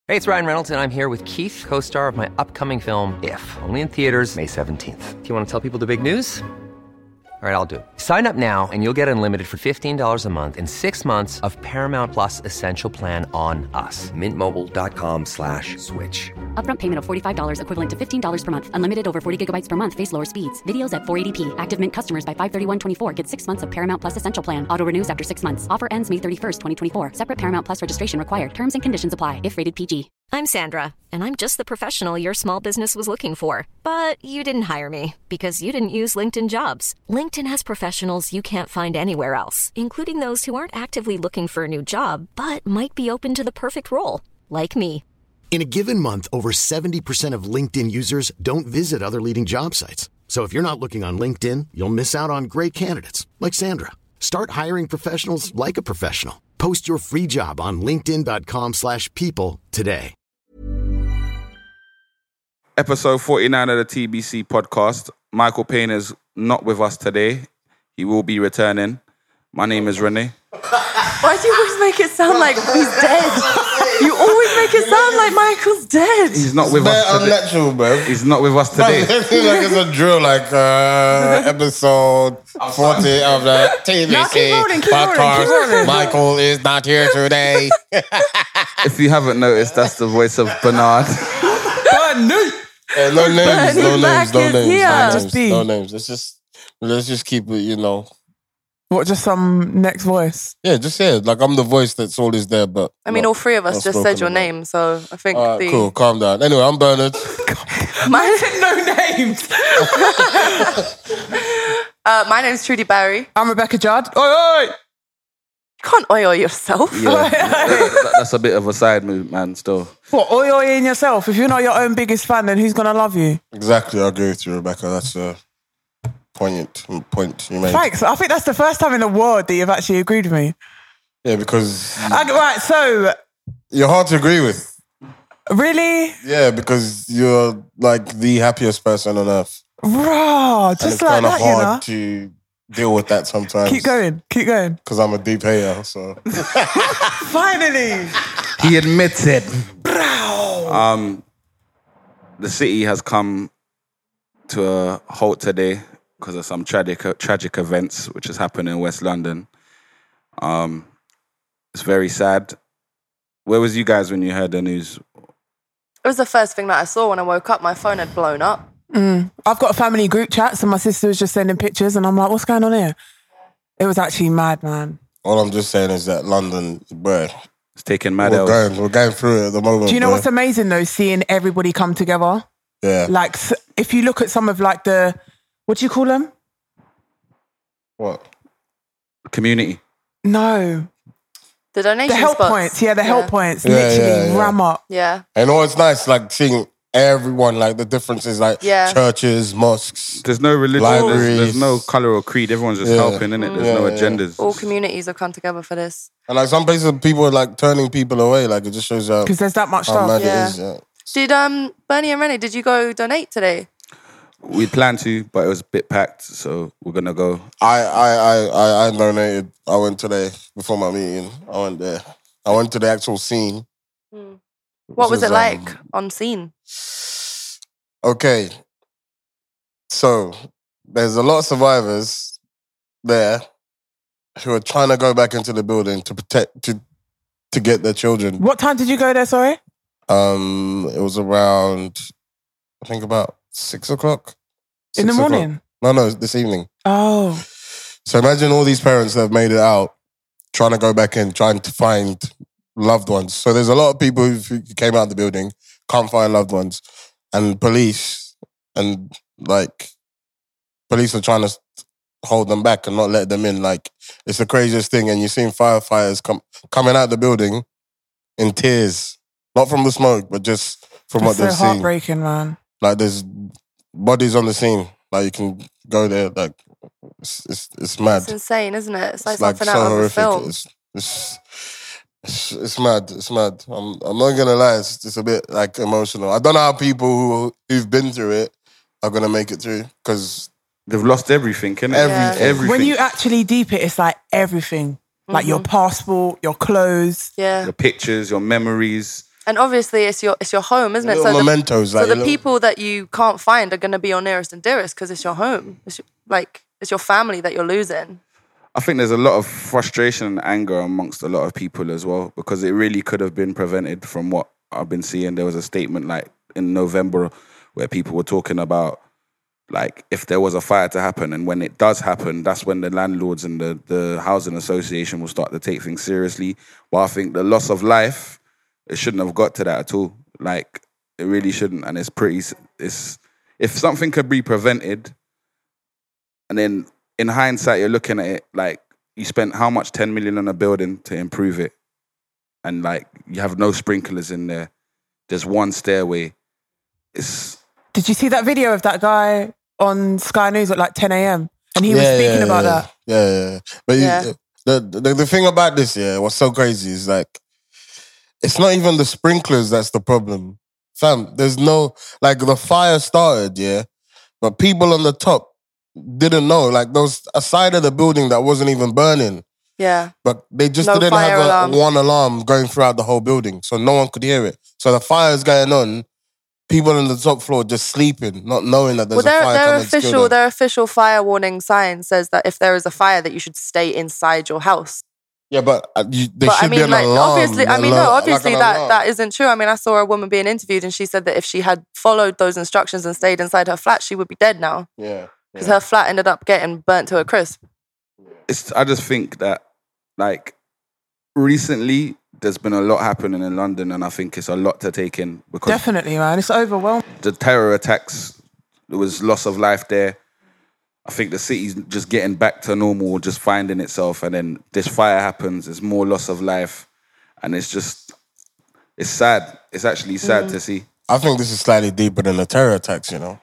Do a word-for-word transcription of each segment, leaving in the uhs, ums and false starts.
Hey, it's Ryan Reynolds, and I'm here with Keith, co-star of my upcoming film, If, only in theaters May seventeenth. Do you want to tell people the big news? All right, I'll do it. Sign up now and you'll get unlimited for fifteen dollars a month and six months of Paramount Plus Essential Plan on us. Mint Mobile dot com slash switch. Upfront payment of forty-five dollars equivalent to fifteen dollars per month. Unlimited over forty gigabytes per month. Face lower speeds. Videos at four eighty p. Active Mint customers by five thirty-one twenty-four get six months of Paramount Plus Essential Plan. Auto renews after six months. Offer ends May thirty-first, twenty twenty-four. Separate Paramount Plus registration required. Terms and conditions apply if rated P G. I'm Sandra, and I'm just the professional your small business was looking for. But you didn't hire me because you didn't use LinkedIn Jobs. LinkedIn has professionals you can't find anywhere else, including those who aren't actively looking for a new job, but might be open to the perfect role, like me. In a given month, over seventy percent of LinkedIn users don't visit other leading job sites. So if you're not looking on LinkedIn, you'll miss out on great candidates like Sandra. Start hiring professionals like a professional. Post your free job on linkedin dot com slash people today. Episode forty-nine of the T B C podcast. Michael Payne is not with us today. He will be returning. My name is Renee. Why do you always make it sound like he's dead? You always make it sound like Michael's dead. He's not with It's us today. unnatural, bro. He's not with us today. I feel like it's a drill, like uh, episode forty of the T V C No, keep rolling, keep rolling, podcast. keep rolling. Michael is not here today. If you haven't noticed, that's the voice of Bernard. Yeah, no names, no Bernie Mac names, no is names, here. no Just names, be. no names. Let's just let's just keep it, you know. What, just some next voice? Yeah, just yeah, like I'm the voice that's always there, but I mean, not- all three of us not just spoken said your about. name, so I think All right, the... cool, calm down. Anyway, I'm Bernard. My, No names. uh, my name's Trudy Barry. I'm Rebecca Judd. Oi, oi! You can't oi-oi yourself. Yeah, that- that's a bit of a side move, man, still. What, oi, oi in yourself? If you're not your own biggest fan, then who's going to love you? Exactly, I agree with you, Rebecca. That's a poignant point you made. Thanks. I think that's the first time in the world that you've actually agreed with me. Yeah, because I, right, so, you're hard to agree with. really? Yeah, because you're like the happiest person on earth. Raw, And just it's like kind of that, you know? hard to deal with that sometimes. Keep going, keep going. Because I'm a deep hater, so. Finally! He admitted. Um, the city has come to a halt today because of some tragic tragic events which has happened in West London. Um, it's very sad. Where was you guys when you heard the news? It was the first thing that I saw when I woke up. My phone had blown up. Mm. I've got a family group chat, so my sister was just sending pictures, and I'm like, what's going on here? It was actually mad, man. All I'm just saying is that London, bro, It's taking mad we're L's. going, we're going through it at the moment. Do you know bro. what's amazing, though? Seeing everybody come together. Yeah. Like, s- if you look at some of, like, the... What do you call them? What? Community. No. The donation The help spots. points. Yeah, the help points. Yeah, literally yeah, yeah. ram up. Yeah. And all it's nice, like seeing everyone, like the differences, like Yeah. churches, mosques. There's no religion. There's, Libraries. there's no color or creed. Everyone's just Yeah. helping, innit? There's Yeah, no yeah. agendas. All communities have come together for this. And like some places, people are like turning people away. Like it just shows you how, Because there's that much how stuff. mad Yeah. it is. Yeah. Did um Bernie and Renee, did you go donate today? We planned to, but it was a bit packed, so we're gonna go. I, I, I, I, I donated. I went today before my meeting. I went there. I went to the actual scene. What was This it is, like um, on scene? Okay. So there's a lot of survivors there who are trying to go back into the building to protect to to get their children. What time did you go there, sorry? Um, it was around, I think about six o'clock. In the Six o'clock. morning? No, no, this evening. Oh. So imagine all these parents that have made it out, trying to go back in, trying to find loved ones. So there's a lot of people who came out of the building, can't find loved ones, and police and like police are trying to hold them back and not let them in. Like it's the craziest thing. And you're seeing firefighters come coming out of the building in tears, not from the smoke, but just from That's what they've so seen. heartbreaking, man. Like there's bodies on the scene. Like you can go there. Like it's it's, it's mad. It's insane, isn't it? It's like It's like something so out of a horrific. film. It's, it's it's it's mad. It's mad. I'm I'm not gonna lie. It's it's a bit like emotional. I don't know how people who who've been through it are gonna make it through because they've lost everything, innit? Everything. Everything. When you actually deep it, it's like everything. Like your passport, your clothes. Yeah. Your pictures, your memories. And obviously, it's your it's your home, isn't it? Little So the, mementos, like so the little- people that you can't find are going to be your nearest and dearest because it's your home. It's your, like it's your family that you're losing. I think there's a lot of frustration and anger amongst a lot of people as well, because it really could have been prevented from what I've been seeing. There was a statement like in November where people were talking about like if there was a fire to happen, and when it does happen, that's when the landlords and the, the housing association will start to take things seriously. Well, I think the loss of life, it shouldn't have got to that at all. Like, it really shouldn't. And it's pretty, it's, if something could be prevented, and then in hindsight, you're looking at it like you spent how much, ten million on a building to improve it. And like, you have no sprinklers in there. There's one stairway. It's... Did you see that video of that guy on Sky News at like ten a.m? And he Yeah, was speaking yeah, about yeah. that. Yeah, yeah. yeah. But you- Yeah. the, the the thing about this, yeah, what's so crazy is like, it's not even the sprinklers that's the problem. Fam, there's no, like the fire started, yeah, but people on the top didn't know. Like there was a side of the building that wasn't even burning, Yeah. but they just No didn't fire have a, alarm. one alarm going throughout the whole building, so no one could hear it. So the fire's going on, people on the top floor just sleeping, not knowing that there's Well, a their fire their coming to kill official them. their official fire warning sign says that if there is a fire, that you should stay inside your house. Yeah, but uh, you, there But should I mean, be an like, alarm. obviously, I mean, alarm- no, like obviously an that alarm. that isn't true. I mean, I saw a woman being interviewed, and she said that if she had followed those instructions and stayed inside her flat, she would be dead now Yeah. because yeah. her flat ended up getting burnt to a crisp. it's I just think that like recently there's been a lot happening in London, and I think it's a lot to take in because Definitely, man. It's overwhelming. the terror attacks, there was loss of life there. I think the city's just getting back to normal, just finding itself, and then this fire happens, there's more loss of life, and it's just, it's sad. It's actually sad Mm. to see. I think this is slightly deeper than the terror attacks, you know?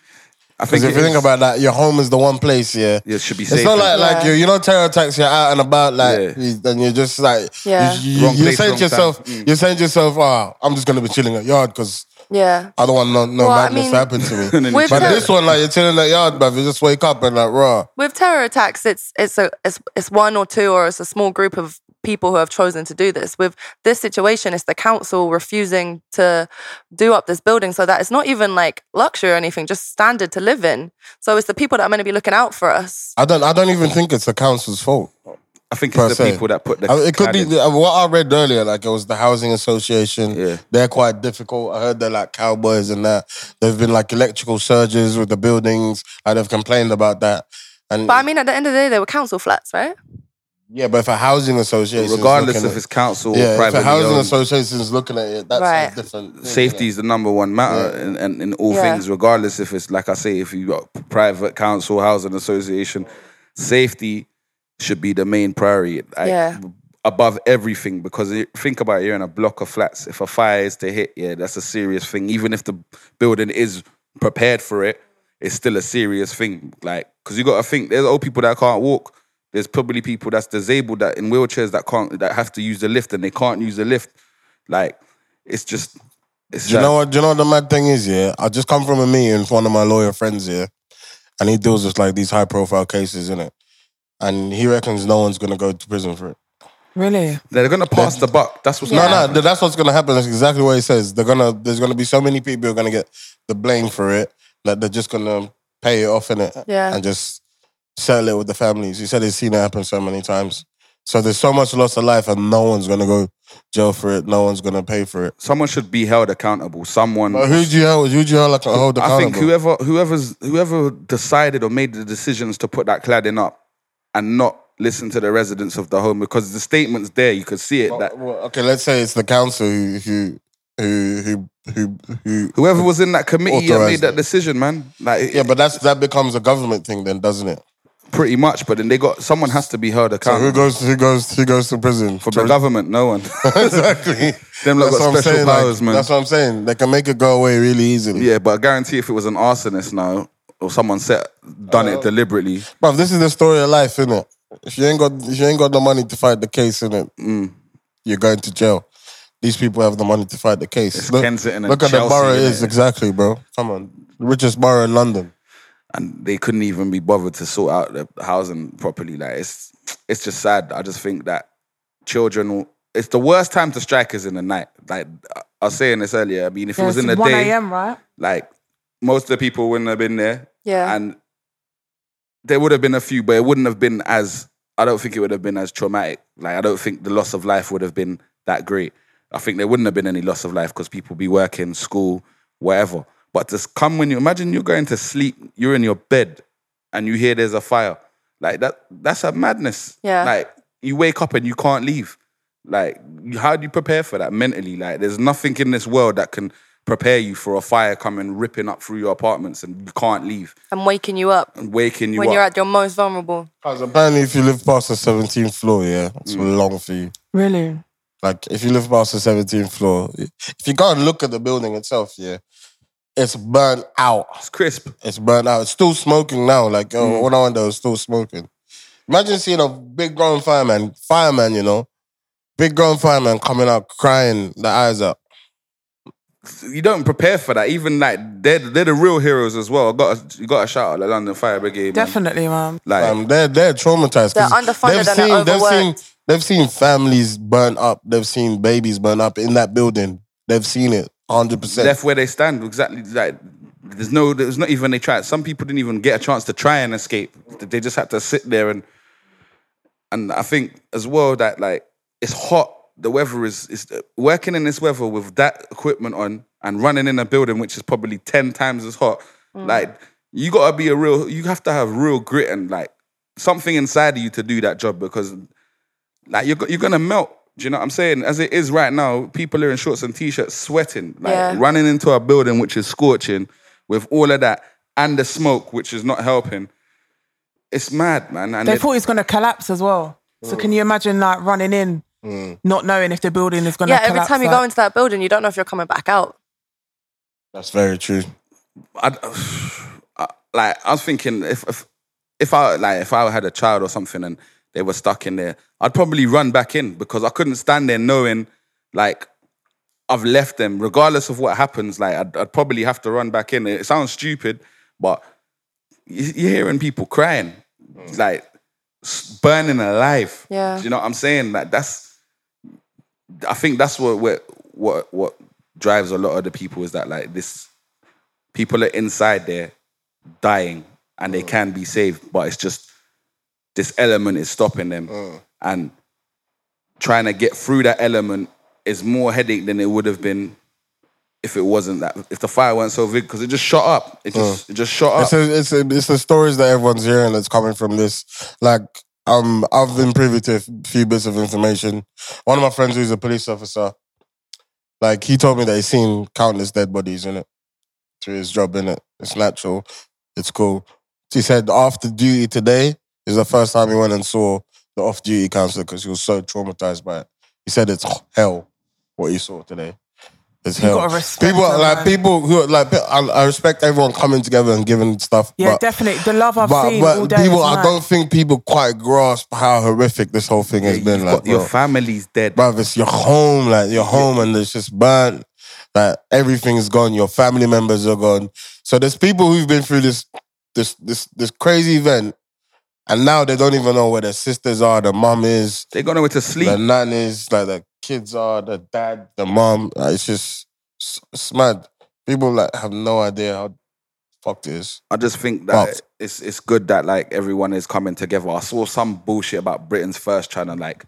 I think Because if it you think is- about that, your home is the one place, yeah. it should be It's safe. not like, like Yeah. you, you know, terror attacks, you're out and about, like, Yeah. you, and you're just like, Yeah. you, you, Wrong you're place, saying wrong to yourself, time. Mm. you're saying to yourself, oh, I'm just going to be chilling at yard because Yeah. I don't want no, no Well, I madness mean, to happen to me. And then with But terror- this one, like, you're chilling at yard, bruv, you just wake up and like, raw. With terror attacks, it's it's a it's it's one or two or it's a small group of people who have chosen to do this. With this situation, it's the council refusing to do up this building so that it's not even like luxury or anything, just standard to live in. So it's the people that are meant to be looking out for us. I don't, I don't even think it's the council's fault. I think per it's the se. people that put the I mean, it could be cladding. the- what I read earlier. Like it was the housing association. Yeah. They're quite difficult. I heard they're like cowboys and that. There've been like electrical surges with the buildings. Like they've complained about that. And But I mean, at the end of the day, they were council flats, right? yeah, but if a housing association, is regardless looking if at- it's council or yeah, if a privately housing owned, association is looking at it, that's Right. a different. thing, safety is the number one matter in, in, in all Yeah. things, regardless if it's, like I say, if you got private council, housing association, safety should be the main priority. Like, Yeah. above everything, because it, think about it, you're in a block of flats. If a fire is to hit, yeah, that's a serious thing. Even if the building is prepared for it, it's still a serious thing. Like, because you got to think, there's old people that can't walk. There's probably people that's disabled that in wheelchairs that can't, that have to use the lift and they can't use the lift. Like, it's just, it's Do you know what? Do you know what the mad thing is? Yeah, I just come from a meeting with one of my lawyer friends here, and he deals with like these high profile cases, innit? And he reckons no one's gonna go to prison for it. Really? They're gonna pass the buck. That's what's No, gonna no, that's what's gonna happen. That's exactly what he says. They're gonna, there's gonna be so many people who are gonna get the blame for it that they're just gonna pay it off in it Yeah. and just settle it with the families. He said he's seen it happen so many times. So there's so much loss of life, and no one's gonna go jail for it. No one's gonna pay for it. Someone should be held accountable. Someone. But who do you hold? Who do you hold, like, hold I accountable? think whoever whoever's whoever decided or made the decisions to put that cladding up and not listen to the residents of the home, because the statement's there, you could see it. That Well, okay, let's say it's the council who who who who who, who whoever was in that committee that made authorised that it. decision, man. Like, Yeah, but that's that becomes a government thing then, doesn't it? pretty much. But then they got someone has to be held So accountable. who goes who goes who goes to prison For the government? No one. exactly. Them lot That's got what I'm special saying, like, powers, man. That's what I'm saying. They can make it go away really easily. Yeah, but I guarantee if it was an arsonist now, or someone set done it deliberately, But this is the story of life, innit? If you ain't got if you ain't got the money to fight the case, innit, Mm. you're going to jail. These people have the money to fight the case. It's Look, Kensington and look at the Chelsea, borough it innit? is, exactly, bro. Come on. The richest borough in London. and they couldn't even be bothered to sort out the housing properly. Like, it's it's just sad. I just think that children, will- it's the worst time to strike is in the night. Like, I was saying this earlier. I mean, if Yeah, it was in the one day, a.m., right? like most of the people wouldn't have been there. Yeah. And there would have been a few, but it wouldn't have been as, I don't think it would have been as traumatic. Like, I don't think the loss of life would have been that great. I think there wouldn't have been any loss of life because people be working, school, whatever. But to come when you, imagine you're going to sleep, you're in your bed and you hear there's a fire. Like, that, that's a madness. Yeah. Like, you wake up and you can't leave. Like, how do you prepare for that mentally? Like, there's nothing in this world that can prepare you for a fire coming ripping up through your apartments and you can't leave. And waking you up. And waking you when up. you're at your most vulnerable. Because apparently if you live past the seventeenth floor, yeah, it's Mm. long for you. Really? Like, if you live past the seventeenth floor, if you go and look at the building itself, yeah, it's burnt out. It's crisp. It's burnt out. It's still smoking now. Like, oh, Mm. when I went there, it was still smoking. Imagine seeing a big grown fireman, fireman, you know, big grown fireman coming out crying, the eyes up. You don't prepare for that. Even like they're they're the real heroes as well. I got to, you got to shout out the London Fire Brigade. Man. Definitely, man. Like Um, they're they're traumatized. 'cause They're underfunded they've and seen, they're they've seen overworked. they've seen families burn up. They've seen babies burn up in that building. They've seen it hundred percent. left where they stand. Exactly. Like there's no. There's not even they tried. Some people didn't even get a chance to try and escape. They just had to sit there and and I think as well that like it's hot. The weather is is working in this weather with that equipment on and running in a building which is probably ten times as hot. Mm. Like you gotta be a real. You have to have real grit and like something inside of you to do that job because like you're you're gonna melt. Do you know what I'm saying? As it is right now, people are in shorts and t-shirts sweating, like Yeah. running into a building which is scorching with all of that and the smoke which is not helping. It's mad, man. And They it- thought it's going to collapse as well. So can you imagine like running in, not knowing if the building is going to Yeah, collapse? every time you like- go into that building, you don't know if you're coming back out. That's very true. I, I, like I was thinking if, if if I like if I had a child or something and they were stuck in there, I'd probably run back in because I couldn't stand there knowing like I've left them. Regardless of what happens, like I'd, I'd probably have to run back in. It sounds stupid, but you- you're hearing people crying, like s- burning alive. Yeah. Do you know what I'm saying? Like that's, I think that's what what what what drives a lot of the people is that like this, people are inside there dying and they can be saved, but it's just this element is stopping them, and trying to get through that element is more headache than it would have been if it wasn't that, if the fire weren't so big, because it just shot up. It just, it just shot up. It's a, it's a, it's the stories that everyone's hearing that's coming from this. Like, um, I've been privy to a few bits of information. One of my friends who's a police officer, like, he told me that he's seen countless dead bodies in it through his job in it. It's natural. It's cool. He said after duty today is the first time he went and saw the off-duty counselor because he was so traumatized by it. He said it's hell what he saw today. It's You hell. gotta respect People them, like man. people who are, like I, I respect everyone coming together and giving stuff. Yeah, but, definitely. The love I've but, seen but all day. people, is I mad. don't think people quite grasp how horrific this whole thing has Yeah, been. you've Like, got- your bro. family's dead. Bruv, it's your home, like your home, and it's just burnt. Like everything's gone. Your family members are gone. So there's people who've been through this, this, this, this crazy event, and now they don't even know where their sisters are, the mum is, They got nowhere to sleep. the nan is, like the kids are, the dad, the mom. Like, it's just, it's, it's mad. People like have no idea how fucked it is. I just think that But- it's it's good that like everyone is coming together. I saw some bullshit about Britain's First trying to like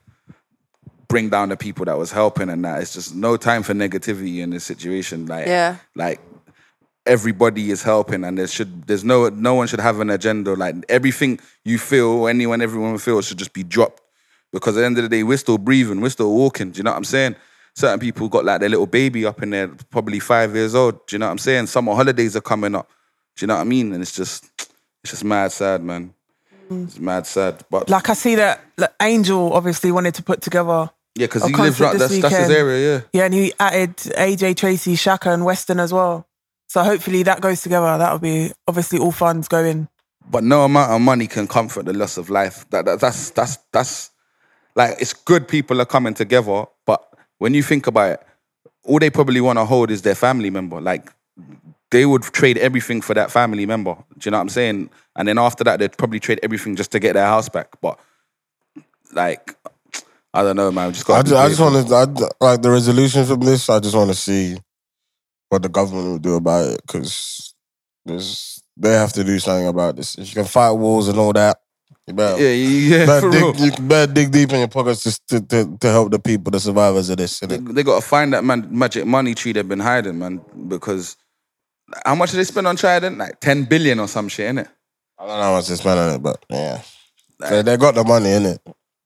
bring down the people that was helping and that. It's just no time for negativity in this situation. Like, Yeah. like everybody is helping and there should there's no no one should have an agenda. Like everything you feel, anyone, everyone feels should just be dropped. Because at the end of the day, we're still breathing, we're still walking. Do you know what I'm saying? Certain people got like their little baby up in there, probably five years old. Do you know what I'm saying? Summer holidays are coming up. Do you know what I mean? And it's just, it's just mad sad, man. It's mad sad. But Like I see that like, Angel obviously wanted to put together. yeah, because a he lives concert right, this that's, that's his weekend. area, yeah. Yeah, and he added A J Tracy, Shaka, and Weston as well. So hopefully that goes together. That'll be obviously all funds going. But no amount of money can comfort the loss of life. That, that that's that's that's like it's good people are coming together, but when you think about it, all they probably want to hold is their family member. Like they would trade everything for that family member. Do you know what I'm saying? And then after that, they'd probably trade everything just to get their house back. But like, I don't know, man. We just I got. just, I just want to, like, the resolution from this, I just want to see what the government will do about it, because they have to do something about this. If you can fight wars and all that, you better, Yeah, yeah, better for dig, real. you better dig deep in your pockets to, to, to, to help the people, the survivors of this. They, Innit? they got to find that man magic money tree they've been hiding, man. Because how much did they spend on Trident? Like ten billion or some shit, innit? I don't know how much they spend on it, but yeah. They, they got the money, innit?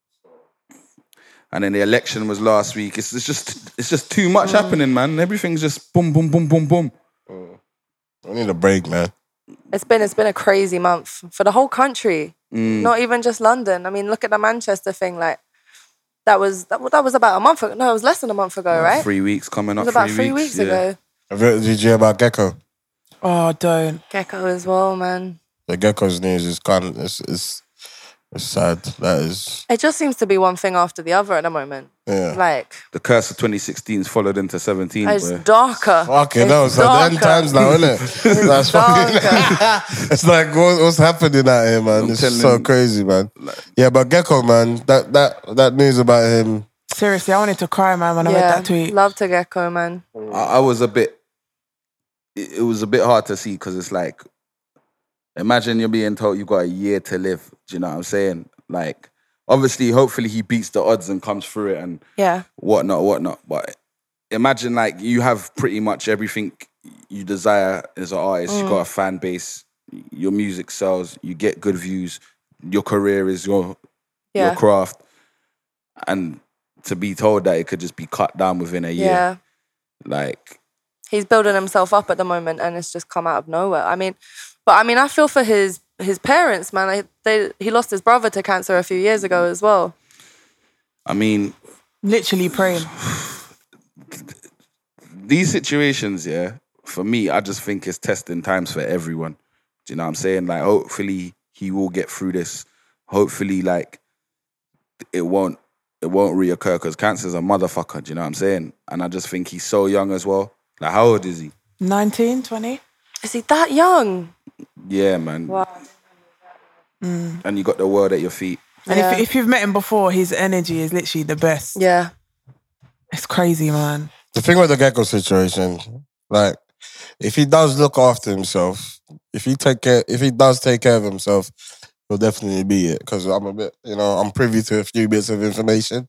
And then the election was last week. It's, it's just it's just too much happening, man. Everything's just boom, boom, boom, boom, boom. We need a break, man. It's been it's been a crazy month for the whole country, Mm. not even just London. I mean, look at the Manchester thing. Like that was that, that was about a month ago. No, it was less than a month ago, right? Three weeks coming It up. was about three, three weeks, yeah. ago. Have you, did you hear about Gecko? Oh, don't. Gecko as well, man. The Gecko's news is kind of, it's, it's, it's sad. That is, It just seems to be one thing after the other at the moment. yeah. Like The curse of twenty sixteen followed into seventeen. it's boy. darker. Fucking It's no, it's like the end darker. times now, isn't it? That's fucking, darker. it's like, what, what's happening out here, man? I'm It's telling so you. crazy, man. Yeah, but Gecko, man, that, that, that news about him, Seriously, I wanted to cry, man, when I read Yeah, that tweet. love to Gecko, man. I, I was a bit. It, it was a bit hard to see because it's like, imagine you're being told you've got a year to live. Do you know what I'm saying? Like, obviously, hopefully he beats the odds and comes through it and Yeah, whatnot, whatnot. But imagine like you have pretty much everything you desire as an artist. You've got a fan base, your music sells, you get good views, your career is your yeah, your craft, and to be told that it could just be cut down within a year, yeah. like He's building himself up at the moment, and it's just come out of nowhere. I mean, but I mean, I feel for his his parents, man. I, they he lost his brother to cancer a few years ago as well. I mean, Literally praying. these situations, yeah, for me, I just think it's testing times for everyone. Do you know what I'm saying? Like, hopefully he will get through this. Hopefully, like, it won't it won't reoccur because cancer's a motherfucker. Do you know what I'm saying? And I just think he's so young as well. Like, how old is he? nineteen, twenty? Is he that young? Yeah, man. Wow. And you got the world at your feet. And Yeah. if, if you've met him before, his energy is literally the best. Yeah, It's crazy, man. the thing with the Gecko situation, like, if he does look after himself, if he take care, if he does take care of himself, he'll definitely be it. Because I'm a bit, you know, I'm privy to a few bits of information.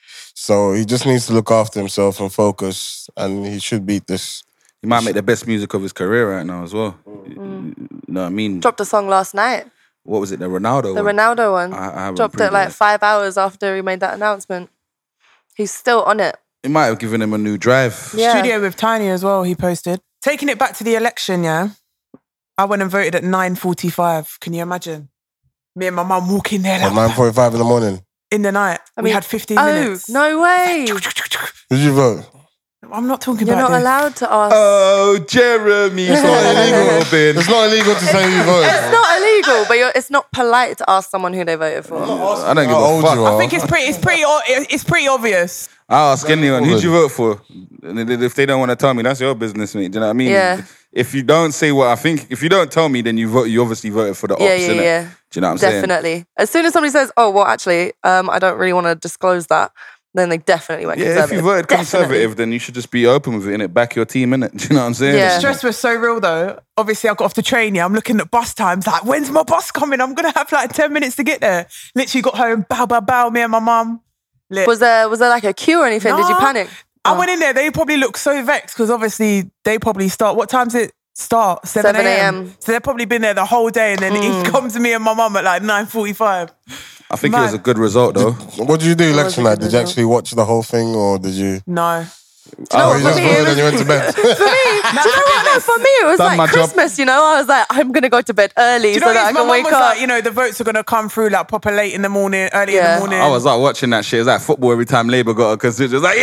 So he just needs to look after himself and focus, and he should beat this. He might make the best music of his career right now as well. You know what I mean? dropped a song last night. What was it? The Ronaldo The one? Ronaldo one. I, I haven't dropped it pre-read like it. five hours after he made that announcement. He's still on it. It might have given him a new drive. Yeah. Studio with Tiny as well, he posted. Taking it back to the election, yeah? I went and voted at nine forty-five. Can you imagine? Me and my mum walking there At like, nine forty-five in the morning. in the night. I we mean, had fifteen oh, minutes. no way. Did you vote? I'm not talking You're about not this. allowed to ask. Oh, Jeremy. It's not illegal. It's not illegal to say you voted. It's not illegal, but you're, it's not polite to ask someone who they voted for. I don't give How a old fuck. you are. I think it's pretty, it's pretty, o- it's pretty obvious. I'll ask anyone, who'd you vote for? And if they don't want to tell me, that's your business, mate. Do you know what I mean? Yeah. If you don't say what I think, if you don't tell me, then you vote. You obviously voted for the Yeah, ops, yeah, innit? yeah. Do you know what I'm saying? Definitely. As soon as somebody says, "Oh, well, actually, um, I don't really want to disclose that," then they definitely went Yeah, if conservative. you voted Definitely. conservative, then you should just be open with it, innit? Back your team, innit? Do you know what I'm saying? Yeah. The stress was so real though. Obviously, I got off the train. Yeah, I'm looking at bus times. Like, when's my bus coming? I'm gonna have like ten minutes to get there. Literally got home. Bow, bow, bow. Me and my mum. Lit. Was there was there like a queue or anything? Did you Nah. panic? I went in there. They probably look so vexed because obviously they probably start. What time's it start? seven seven a.m. a.m. So they've probably been there the whole day, and then he comes to me and my mum at like nine forty-five. I think it was Man. a good result, though. What did you do election was a night? good Did you result. actually watch the whole thing, or did you? No. Oh, you for just me, it voted was- and you went to bed. For me, do you know what? No, for me, it was Done my like job. Christmas. You know, I was like, I'm gonna go to bed early Do you so know that what I it is? My can mum wake was up. like, you know, the votes are gonna come through like proper late in the morning, early in Yeah. the morning. I was out watching that shit. It was like football every time Labour got a constitution. It was like,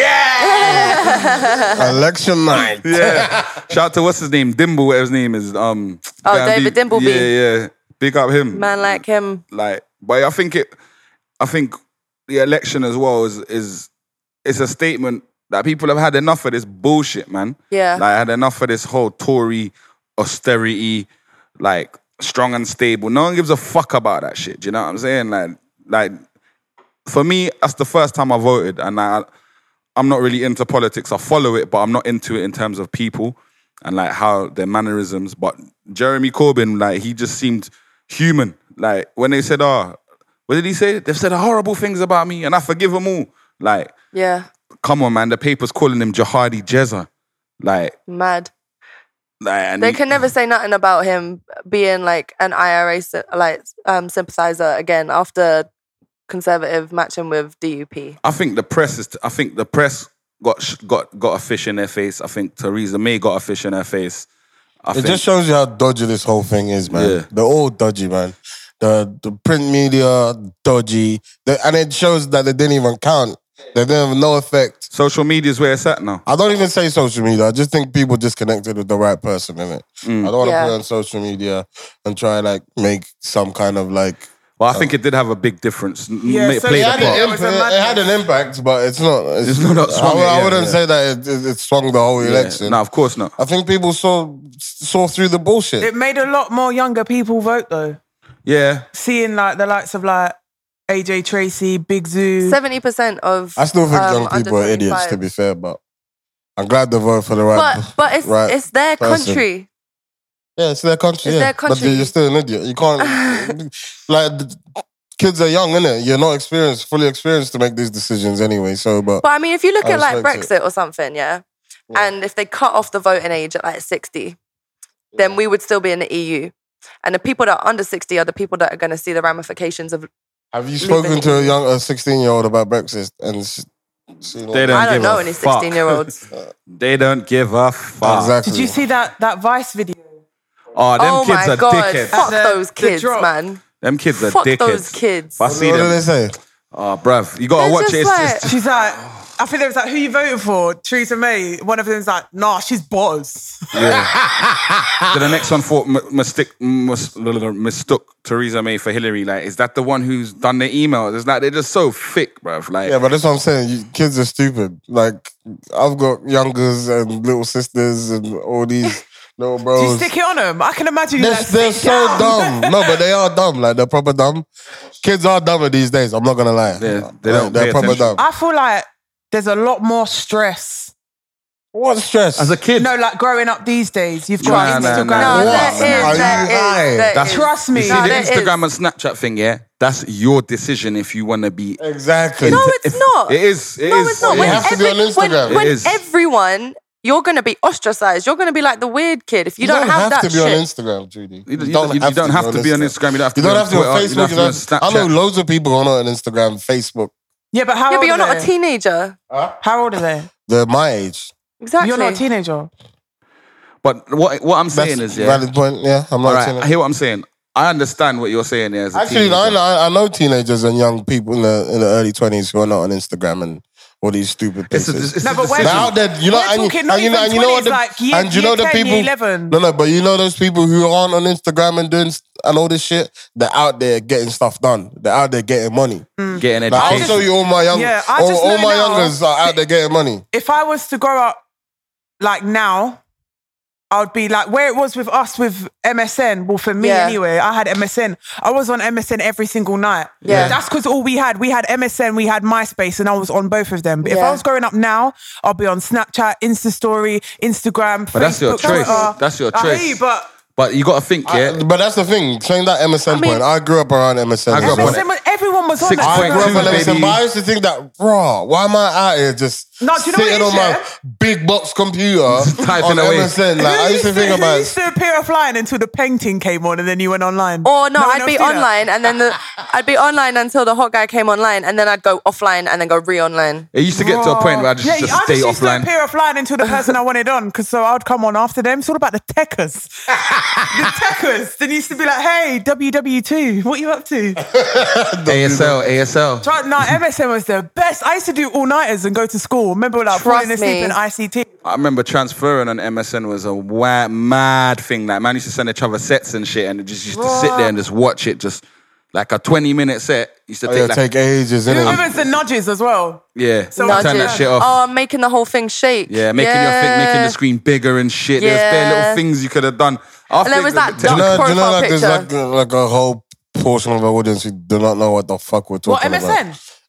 yeah! Election night. Yeah. Shout out to what's his name? Dimble, whatever his name is. Um, Oh, guy David be- Dimbleby. Yeah, yeah. Big up him. Man like him. Like, but I think it, I think the election as well is, is it's a statement that people have had enough of this bullshit, man. Yeah. Like, had enough of this whole Tory austerity, like, strong and stable. No one gives a fuck about that shit. Do you know what I'm saying? Like, like for me, that's the first time I voted, and I, I'm not really into politics. I follow it, but I'm not into it in terms of people and like how their mannerisms. But Jeremy Corbyn, like he just seemed human. Like when they said, "Oh, what did he say?" They've said horrible things about me, and I forgive them all. Like, yeah, come on, man. The paper's calling him Jihadi Jezza. Like, mad. Like, and they he, can never say nothing about him being like an I R A like um, sympathizer again after Conservative matching with D U P. I think the press is. I think the press got got got a fish in their face. I think Theresa May got a fish in her face. I it think, just shows you how dodgy this whole thing is, man. Yeah. They're all dodgy, man. The the print media dodgy, the, and it shows that they didn't even count. They didn't have no effect. Social media is where it's at now. I don't even say social media. I just think people disconnected with the right person in it. Mm. I don't want to Yeah. put it on social media and try like make some kind of like. Well, I think it did have a big difference. Yeah, Ma- so played it a had part. an It, was a it had an madness. impact, but it's not. It's, It's not- not swung I, it, I yeah, wouldn't yeah. say that it, it, it swung the whole Yeah. election. No, of course not. I think people saw saw through the bullshit. It made a lot more younger people vote though. Yeah. Seeing like the likes of like A J Tracy, Big Zoo. Seventy percent of I still think um, young people are under idiots, to twenty-five. be fair, but I'm glad they vote for the right. But but it's right it's their person. country. Yeah, it's their country. It's yeah. their country. But you're still an idiot. You can't like the kids are young, innit? You're not experienced, fully experienced to make these decisions anyway. So, but, But I mean, if you look I at like respect Brexit or something, yeah, and if they cut off the voting age at like sixty, then we would still be in the E U. And the people that are under sixty are the people that are going to see the ramifications of. have you Leave spoken it. to a young, a sixteen year old about Brexit? And she, she They don't I don't give know a any fuck. sixteen-year-olds. They don't give a fuck. Exactly. Did you see that that Vice video? Oh, them Oh kids my are god! dickheads. Fuck The- those the kids, drop. man. Them kids are Fuck dickheads. those kids. I see What do them. they say? Oh, bruv, you gotta They're watch just it. It's like- just, She's like, I think there was like, who you voting for? Theresa May. One of them's like, nah, she's boss. yeah. Then the next one thought m- mistake, mis- mistook Theresa May for Hillary. Like, is that the one who's done the email? It's like they're just so thick, bruv. Like, Yeah, but that's what I'm saying. You, kids are stupid. Like, I've got youngers and little sisters and all these little Do bros. you stick it on them? I can imagine you They're, like, they're sit so down. dumb. No, but they are dumb. Like, they're proper dumb. Kids are dumber these days. I'm not gonna lie. Yeah, they don't They're pay proper attention. dumb. I feel like there's a lot more stress. What stress? as a kid, No, like growing up these days, you've Nah, got nah, Instagram. nah. No, What? there is, Are you there is, high? there That's- is. Trust me. you see No, the there is. Instagram and Snapchat thing, yeah? That's your decision if you want to be. Exactly. No, it's If- not. It is. It No, is. it's not. You When have to be on every- Instagram. When, when It is. everyone, you're going to be ostracized. You're going to be like the weird kid if you, You don't, have, that to be shit. on Instagram, Judy. You, you don't, you don't have to be on Instagram. You don't have to You don't be have to be on Twitter, Facebook. You You don't don't have to be have on to- I know Snapchat. loads of people who are not on Instagram, Facebook. Yeah, but how Yeah, old but you're are not a they? teenager. How old are they? They're my age. Exactly. You're not a teenager. But what what I'm That's saying is, yeah. valid point. Yeah, I'm not All a right, teenager. I hear what I'm saying. I understand what you're saying there as a Actually, teenager. I know, I know teenagers and young people in the in the early twenties who are not on Instagram and all these stupid It's things. a, it's No, a but we're- decision. They're out there, you know, We're and, you- talking not and you know, even and you know what, the, twenties, like year- and you know year the ten, people. year eleven. No, no, but you know those people who aren't on Instagram and doing s- and all this shit. They're out there getting stuff done. They're out there getting money. Getting Like, I'll education. show you all my young, Yeah, I all, just all know my now- youngers are out there getting money. If I was to grow up like now, I would be like where it was with us with M S N. Well, for me Yeah. anyway, I had M S N. I was on M S N every single night. Yeah. That's because all we had. We had M S N, we had MySpace, and I was on both of them. But if Yeah. I was growing up now, I'll be on Snapchat, Insta Story, Instagram, But that's your Facebook, choice. Twitter. That's your I hear choice. you, but But you got to think, yeah. I- but that's the thing. Saying that M S N mean- point, I grew up around M S N. I grew as up well. on M S N was- everyone was on Six that. I point grew up two, on M S N, baby. but I used to think that, raw, why am I out here just No, do you know what sitting it on is, my yeah? big box computer typing on away. M S N? Like, Who I used to think who about used to appear offline until the painting came on and then you went online. Or no, one I'd else be do that? online and then the I'd be online until the hot guy came online and then I'd go offline and then go re-online. It used to get to a point where I just, yeah, just I stay just used to offline. appear offline until the person I wanted on, because so I'd come on after them. It's all about the techers. the techers. Then used to be like, hey, W W two, what you up to? A S L, A S L. Try, no, M S N was the best. I used to do all-nighters and go to school. Remember like Trust falling asleep me. in I C T. I remember transferring on M S N was a wa- mad thing. Like, man used to send each other sets and shit, and just used to sit there and just watch it, just like a twenty minute set. Used to Oh, take yeah, like, take ages, Who innit? remembers the nudges as well? yeah, So turn Nudges. that shit off. Oh, I'm making the whole thing shake. Yeah, making your thing, making the screen bigger and shit. There's bare Yeah. little things you could have done. After there was that Do you duck know, do you know profile like there's picture. like, like a whole portion of the audience who do not know what the fuck we're talking What, M S N? about?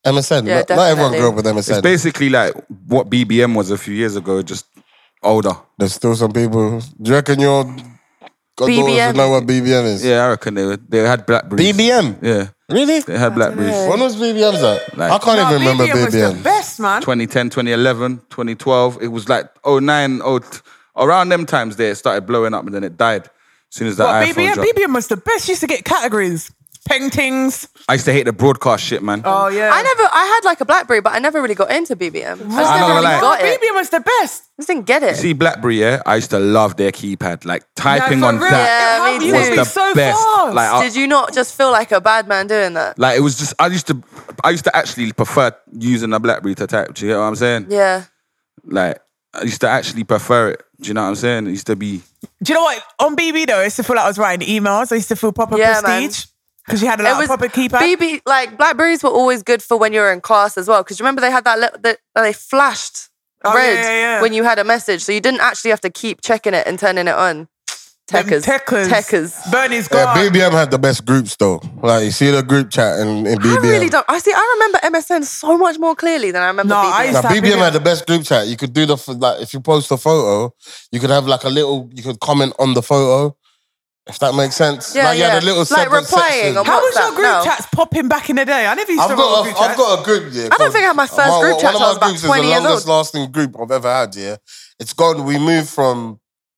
M S N. Yeah, not, not everyone definitely. grew up with M S N. It's basically like what B B M was a few years ago, just older. There's still some people. Do you reckon your goddaughters B B M? would know what B B M is? Yeah, I reckon they were, they had Blackberries. B B M? Yeah, Really? they had Blackberries. When was B B M's at? Like- I can't No, even remember B B M was B B M. the best, man. twenty ten, twenty eleven, twenty twelve. It was like oh nine, oh around them times there, it started blowing up and then it died. As soon as that What, iPhone B B M? dropped. B B M was the best. You used to get categories. Paintings. I used to hate the broadcast shit, man. Oh, yeah. I never, I had like a BlackBerry, but I never really got into B B M. I just I never know, really like- got B it. B M was the best. I just didn't get it. See Blackberry, yeah? I used to love their keypad. Like typing No, for on real. that Yeah, me You too. must was be the so best. fast. Like, I, Did you not just feel like a bad man doing that? like it was just I used to I used to actually prefer using a BlackBerry to type. Do you get what I'm saying? Yeah. Like I used to actually prefer it. Do you know what I'm saying? It used to be Do you know what? On B B though, I used to feel like I was writing emails. I used to feel proper Yeah, man. prestige. Because you had a, like, a proper keypad. B B, like Blackberries were always good for when you were in class as well. Because you remember they had that, li- that they flashed Oh, red yeah, yeah, yeah. when you had a message, so you didn't actually have to keep checking it and turning it on. Them Techers, Techers. techers. Bernie's Yeah, gone. B B M had the best groups though. Like you see the group chat in, in B B M. I really don't. I see. I remember M S N so much more clearly than I remember No, B B M. I used Now, to have B B M B B M. had the best group chat. You could do the f- like if you post a photo, you could have like a little. You could comment on the photo, if that makes sense. Yeah, like you yeah. had a little Like separate replying section. on How was your WhatsApp, group no. chats popping back in the day? I never used I've to roll got, group a, I've chats. got a group. Yeah, I don't think I had my first my- group chat One till I of was my about groups is twenty the years longest old. lasting group I've ever had. Yeah, it's gone. We moved from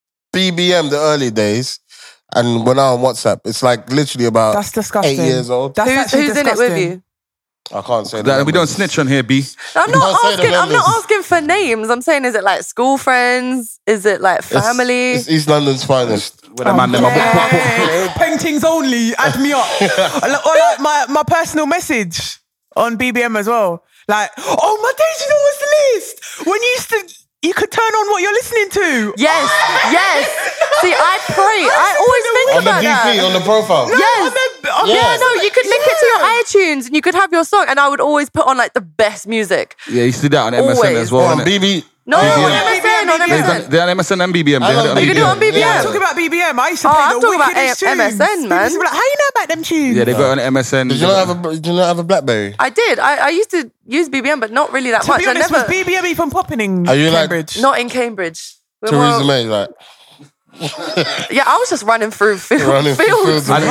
B B M the early days, and we're now on WhatsApp. It's like literally about That's disgusting. eight years old. That's Who's, actually who's in it with disgusting. you? I can't say that, the we don't numbers. snitch on here, B. I'm You not can't say the asking. I'm not members. asking for names. I'm saying, is it like school friends? Is it like It's- family? It's, East London's finest. With a man, them, Hey, paintings only, add me up. or like or like my, my personal message on B B M as well. Like, oh my days, you know what's the list? When you used to, you could turn on what you're listening to. Yes, yes. See, I pray. I always think On the about D P, that. on the profile. Yes. on the- on Yeah, Yeah. no, you could link it to your iTunes and you could have your song, and I would always put on like the best music. Yeah, you used to do that on M S N Always. as well. On innit? B B. No, B B M. on M S N, on They've M S done- N. They're on M S N and B B M. They I had it love on B B M. You can do it on B B M. Yeah. Talking about B B M, I used to Oh, play I'm the talking about wickedest A- tunes. M S N, man. People used to be like, how you know about them tunes? Yeah, they've got on M S N. Did you not have a? Did you not have a BlackBerry? I did. I, I used to use B B M, but not really that To much. be I honest, never. was B B M even popping in Are you like- Cambridge? Not in Cambridge. Theresa Well, May, like yeah, I was just running through field, running through fields. fields. of-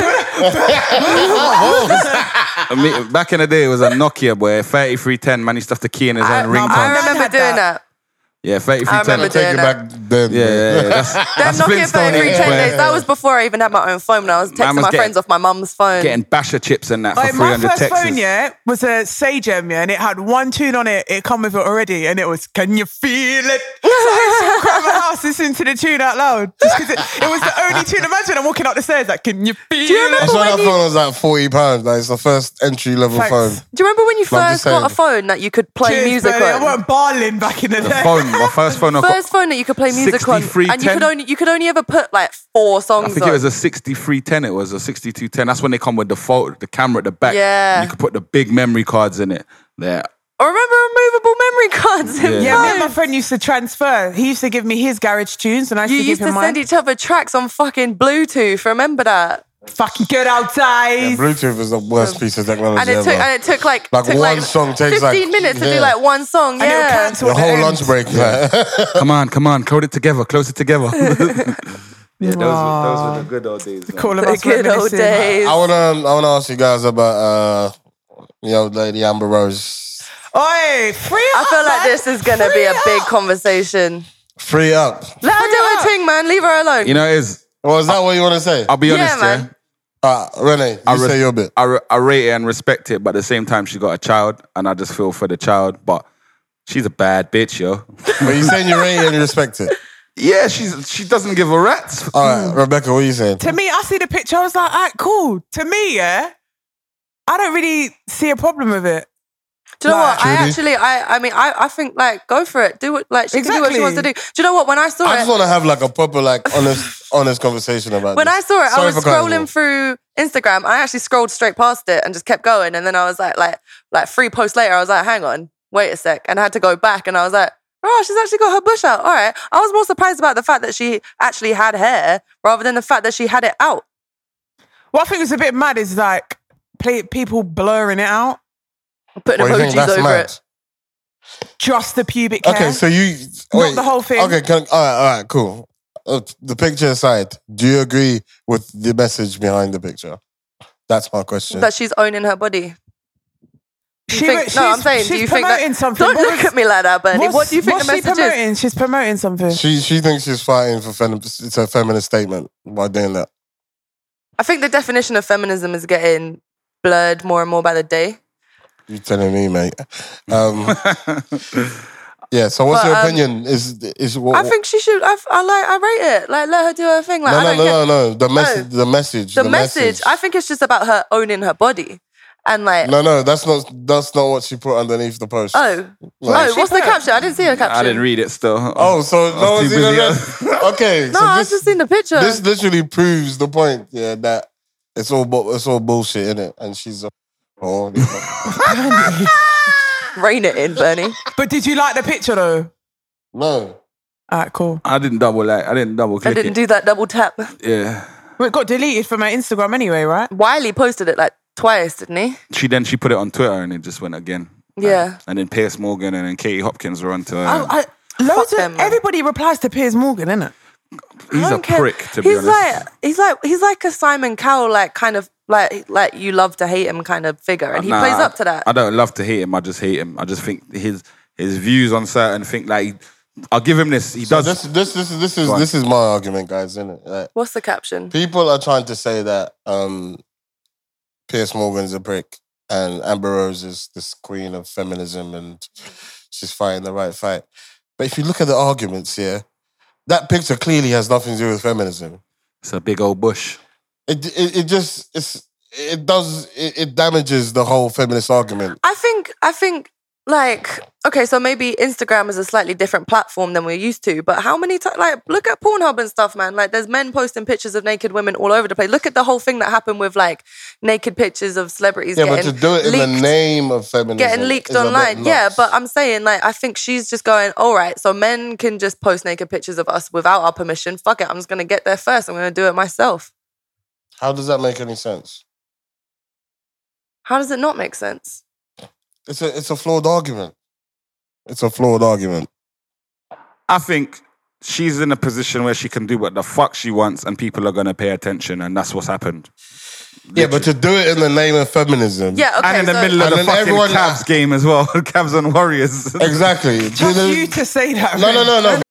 I mean, back in the day, it was a Nokia boy, thirty-three ten. Man used to have to key in his I, own no, I ringtone. Dad remember had doing that. that. Yeah, thirty-three I ten. remember Take doing it that. back then. Yeah, yeah, yeah. That's, Them that's Nokia Flintstone thirty-three age, ten boy. days. That was before I even had my own phone. When I was texting was my getting- friends off my mum's phone. Getting basher chips and that for Like, three my hundred first texts. phone, yeah, was a Sagem, yeah, and it had one tune on it. It come with it already, and it was "Can You Feel It?" So I used to walk around my house listening to the tune out loud, just because it, it was the only tune. Imagine I'm walking up the stairs like, "Can you feel you it?" remember That's why when that you- phone was like forty pounds. Like it's the first entry level Thanks. phone. Do you remember when you I'm first just got a saying. phone that you could play Cheers, music Bernie. I on? weren't barling back in the day. Phone, my first phone I got. First phone that you could play music on, sixty-three and you could ten? only you could only ever put like four songs. I think on. it was a sixty-three ten. It was a sixty-two ten. That's when they come with the photo, the camera at the back. Yeah. You could put the big memory cards in it. There. I remember removable memory cards. In Yeah. Yeah, me and my phones. friend used to transfer. He used to give me his garage tunes, and I used You to used give to him mine. send each other tracks on fucking Bluetooth. Remember that? Fucking good outside. Bluetooth is the worst piece of technology And it ever. took and it took like Like took one like song takes like- fifteen minutes to yeah. do like one song. And it would Yeah. cancel the at the whole end. lunch break. like- Come on, come on, close it together, close it together. Yeah, those, were, those were the good old days. man. Cool of The us good old reminiscing. days. I wanna, I wanna ask you guys about uh, the old lady Amber Rose. Oi, free I up, feel like man. this is gonna be Free a big up. conversation. Free up. Let her do her up. thing, man. Leave her alone. You know, it is. Well, is that what you want to say? I'll be Yeah, honest, yeah. man. Uh, Renee, you I res- say your bit. I, re- I rate it and respect it, but at the same time, she got a child, and I just feel for the child. But she's a bad bitch, yo. But you saying you rate it and you respect it. Yeah, she's she doesn't give a rat's. All right, Rebecca, what are you saying? To me, I see the picture. I was like, all right, cool. To me, yeah, I don't really see a problem with it. Do you know Like- what? I Trudy? actually, I, I mean, I, I think like go for it. Do what, like she can do what she wants to do. Exactly. Do you know what? When I saw I it, just want to have like a proper, like, honest, honest conversation about when this. I saw it, Sorry I was for cutting you scrolling off. through Instagram. I actually scrolled straight past it and just kept going. And then I was like, like, like three posts later, I was like, hang on, wait a sec, and I had to go back. And I was like, oh, she's actually got her bush out. All right. I was more surprised about the fact that she actually had hair rather than the fact that she had it out. What I think is a bit mad is like play, people blurring it out. Putting What, you think emojis that's over mad? it. Just the pubic hair. Okay, so you Not wait, the whole thing. Okay, can, all right, all right, cool. Uh, the picture aside, do you agree with the message behind the picture? That's my question. That she's owning her body. Do you She- think, no, she's- I'm saying, do she's you think promoting that? something. Don't What look was- at me like that, Bernie. What's- What do you think what's the she message promoting? is? She's promoting something. she she thinks she's fighting for fem- it's a feminist statement by doing that. I think the definition of feminism is getting blurred more and more by the day. You telling me, mate? Um, yeah. So, what's But, your um, opinion? Is is what? I think she should. I, I like. I rate it. Like, let her do her thing. Like, no, I no, don't no, care. no, no. The message. The message. The, message, I think it's just about her owning her body, and like, No, no. That's not. That's not what she put underneath the post. oh, Like- oh, what's the caption? I didn't see her caption. I didn't read it still. Oh, so I was no one's too even busy. read. Okay. No, so I've this, just seen the picture. This literally proves the point. Yeah, that it's all bu- it's all bullshit, innit? And she's. Uh, oh, Rein it in, Bernie. But did you like the picture though? no. All right, cool. I didn't double like. I didn't double I click didn't it. do that double tap. Yeah. Well, it got deleted from her Instagram anyway, right? Wiley posted it like twice, didn't he? She then she put it on Twitter and it just went again. Yeah. And then Piers Morgan and then Katie Hopkins were onto her. I, I, loads them, of man. everybody replies to Piers Morgan, innit? He's I a don't care. prick, to be he's honest. like he's like he's like a Simon Cowell, like kind of like like you love to hate him kind of figure, and he Nah, plays up to that. I don't love to hate him. I just hate him. I just think his his views on certain things. Like I'll give him this. He So does. this this this is this is Go on. this is my argument, guys. Isn't it? Like, What's the caption? people are trying to say that um, Piers Morgan's a prick and Amber Rose is this queen of feminism and she's fighting the right fight. But if you look at the arguments here, that picture clearly has nothing to do with feminism. It's a big old bush. It it, it just it's it does it, it damages the whole feminist argument. I think I think like okay, so maybe Instagram is a slightly different platform than we're used to, but how many times like look at Pornhub and stuff, man. Like there's men posting pictures of naked women all over the place. Look at the whole thing that happened with like naked pictures of celebrities Yeah, but getting to do it in leaked. the name of feminism, Getting leaked is a bit online. Yeah, nuts. but I'm saying, like, I think she's just going, all right, so men can just post naked pictures of us without our permission. Fuck it, I'm just going to get there first. I'm going to do it myself. How does that make any sense? How does it not make sense? It's a it's a flawed argument. It's a flawed argument. I think she's in a position where she can do what the fuck she wants and people are going to pay attention, and that's what's happened. Yeah, but to do it in the name of feminism. Yeah, okay. And in the so, middle of And the then fucking everyone- Cavs game as well. Cavs on Warriors. Exactly. Just you to say that. No, no, no, no.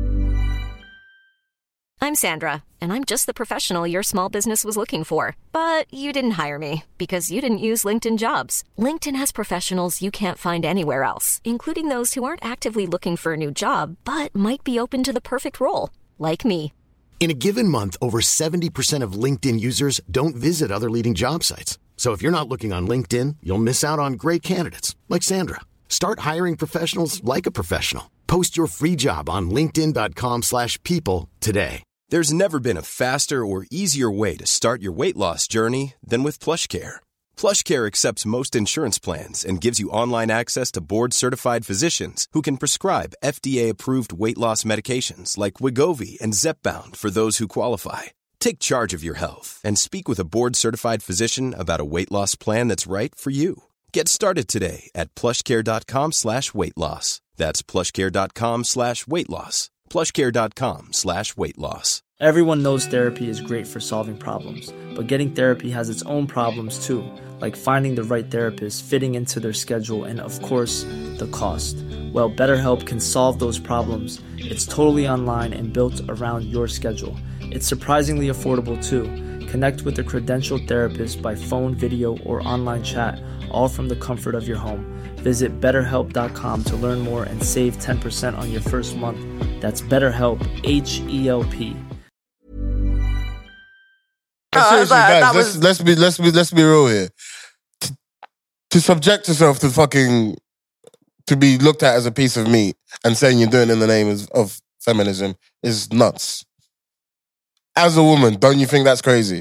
I'm Sandra, and I'm just the professional your small business was looking for. But you didn't hire me because you didn't use LinkedIn Jobs. LinkedIn has professionals you can't find anywhere else, including those who aren't actively looking for a new job, but might be open to the perfect role, like me. In a given month, over seventy percent of LinkedIn users don't visit other leading job sites. So if you're not looking on LinkedIn, you'll miss out on great candidates like Sandra. Start hiring professionals like a professional. Post your free job on linkedin dot com slash people today. There's never been a faster or easier way to start your weight loss journey than with PlushCare. PlushCare accepts most insurance plans and gives you online access to board-certified physicians who can prescribe F D A-approved weight loss medications like Wegovy and Zepbound for those who qualify. Take charge of your health and speak with a board-certified physician about a weight loss plan that's right for you. Get started today at plushcare.com slash weight loss. That's plushcare.com slash weight loss. plushcare.com slash weight loss. Everyone knows therapy is great for solving problems, but getting therapy has its own problems too, like finding the right therapist, fitting into their schedule, and of course, the cost. Well, BetterHelp can solve those problems. It's totally online and built around your schedule. It's surprisingly affordable too. Connect with a credentialed therapist by phone, video, or online chat, all from the comfort of your home. Visit better help dot com to learn more and save ten percent on your first month. That's BetterHelp, H E L P. But seriously, that- guys, that let's, was- let's be let's be let's be real here. To, to subject yourself to fucking to be looked at as a piece of meat and saying you're doing it in the name of, of feminism is nuts. As a woman, don't you think that's crazy?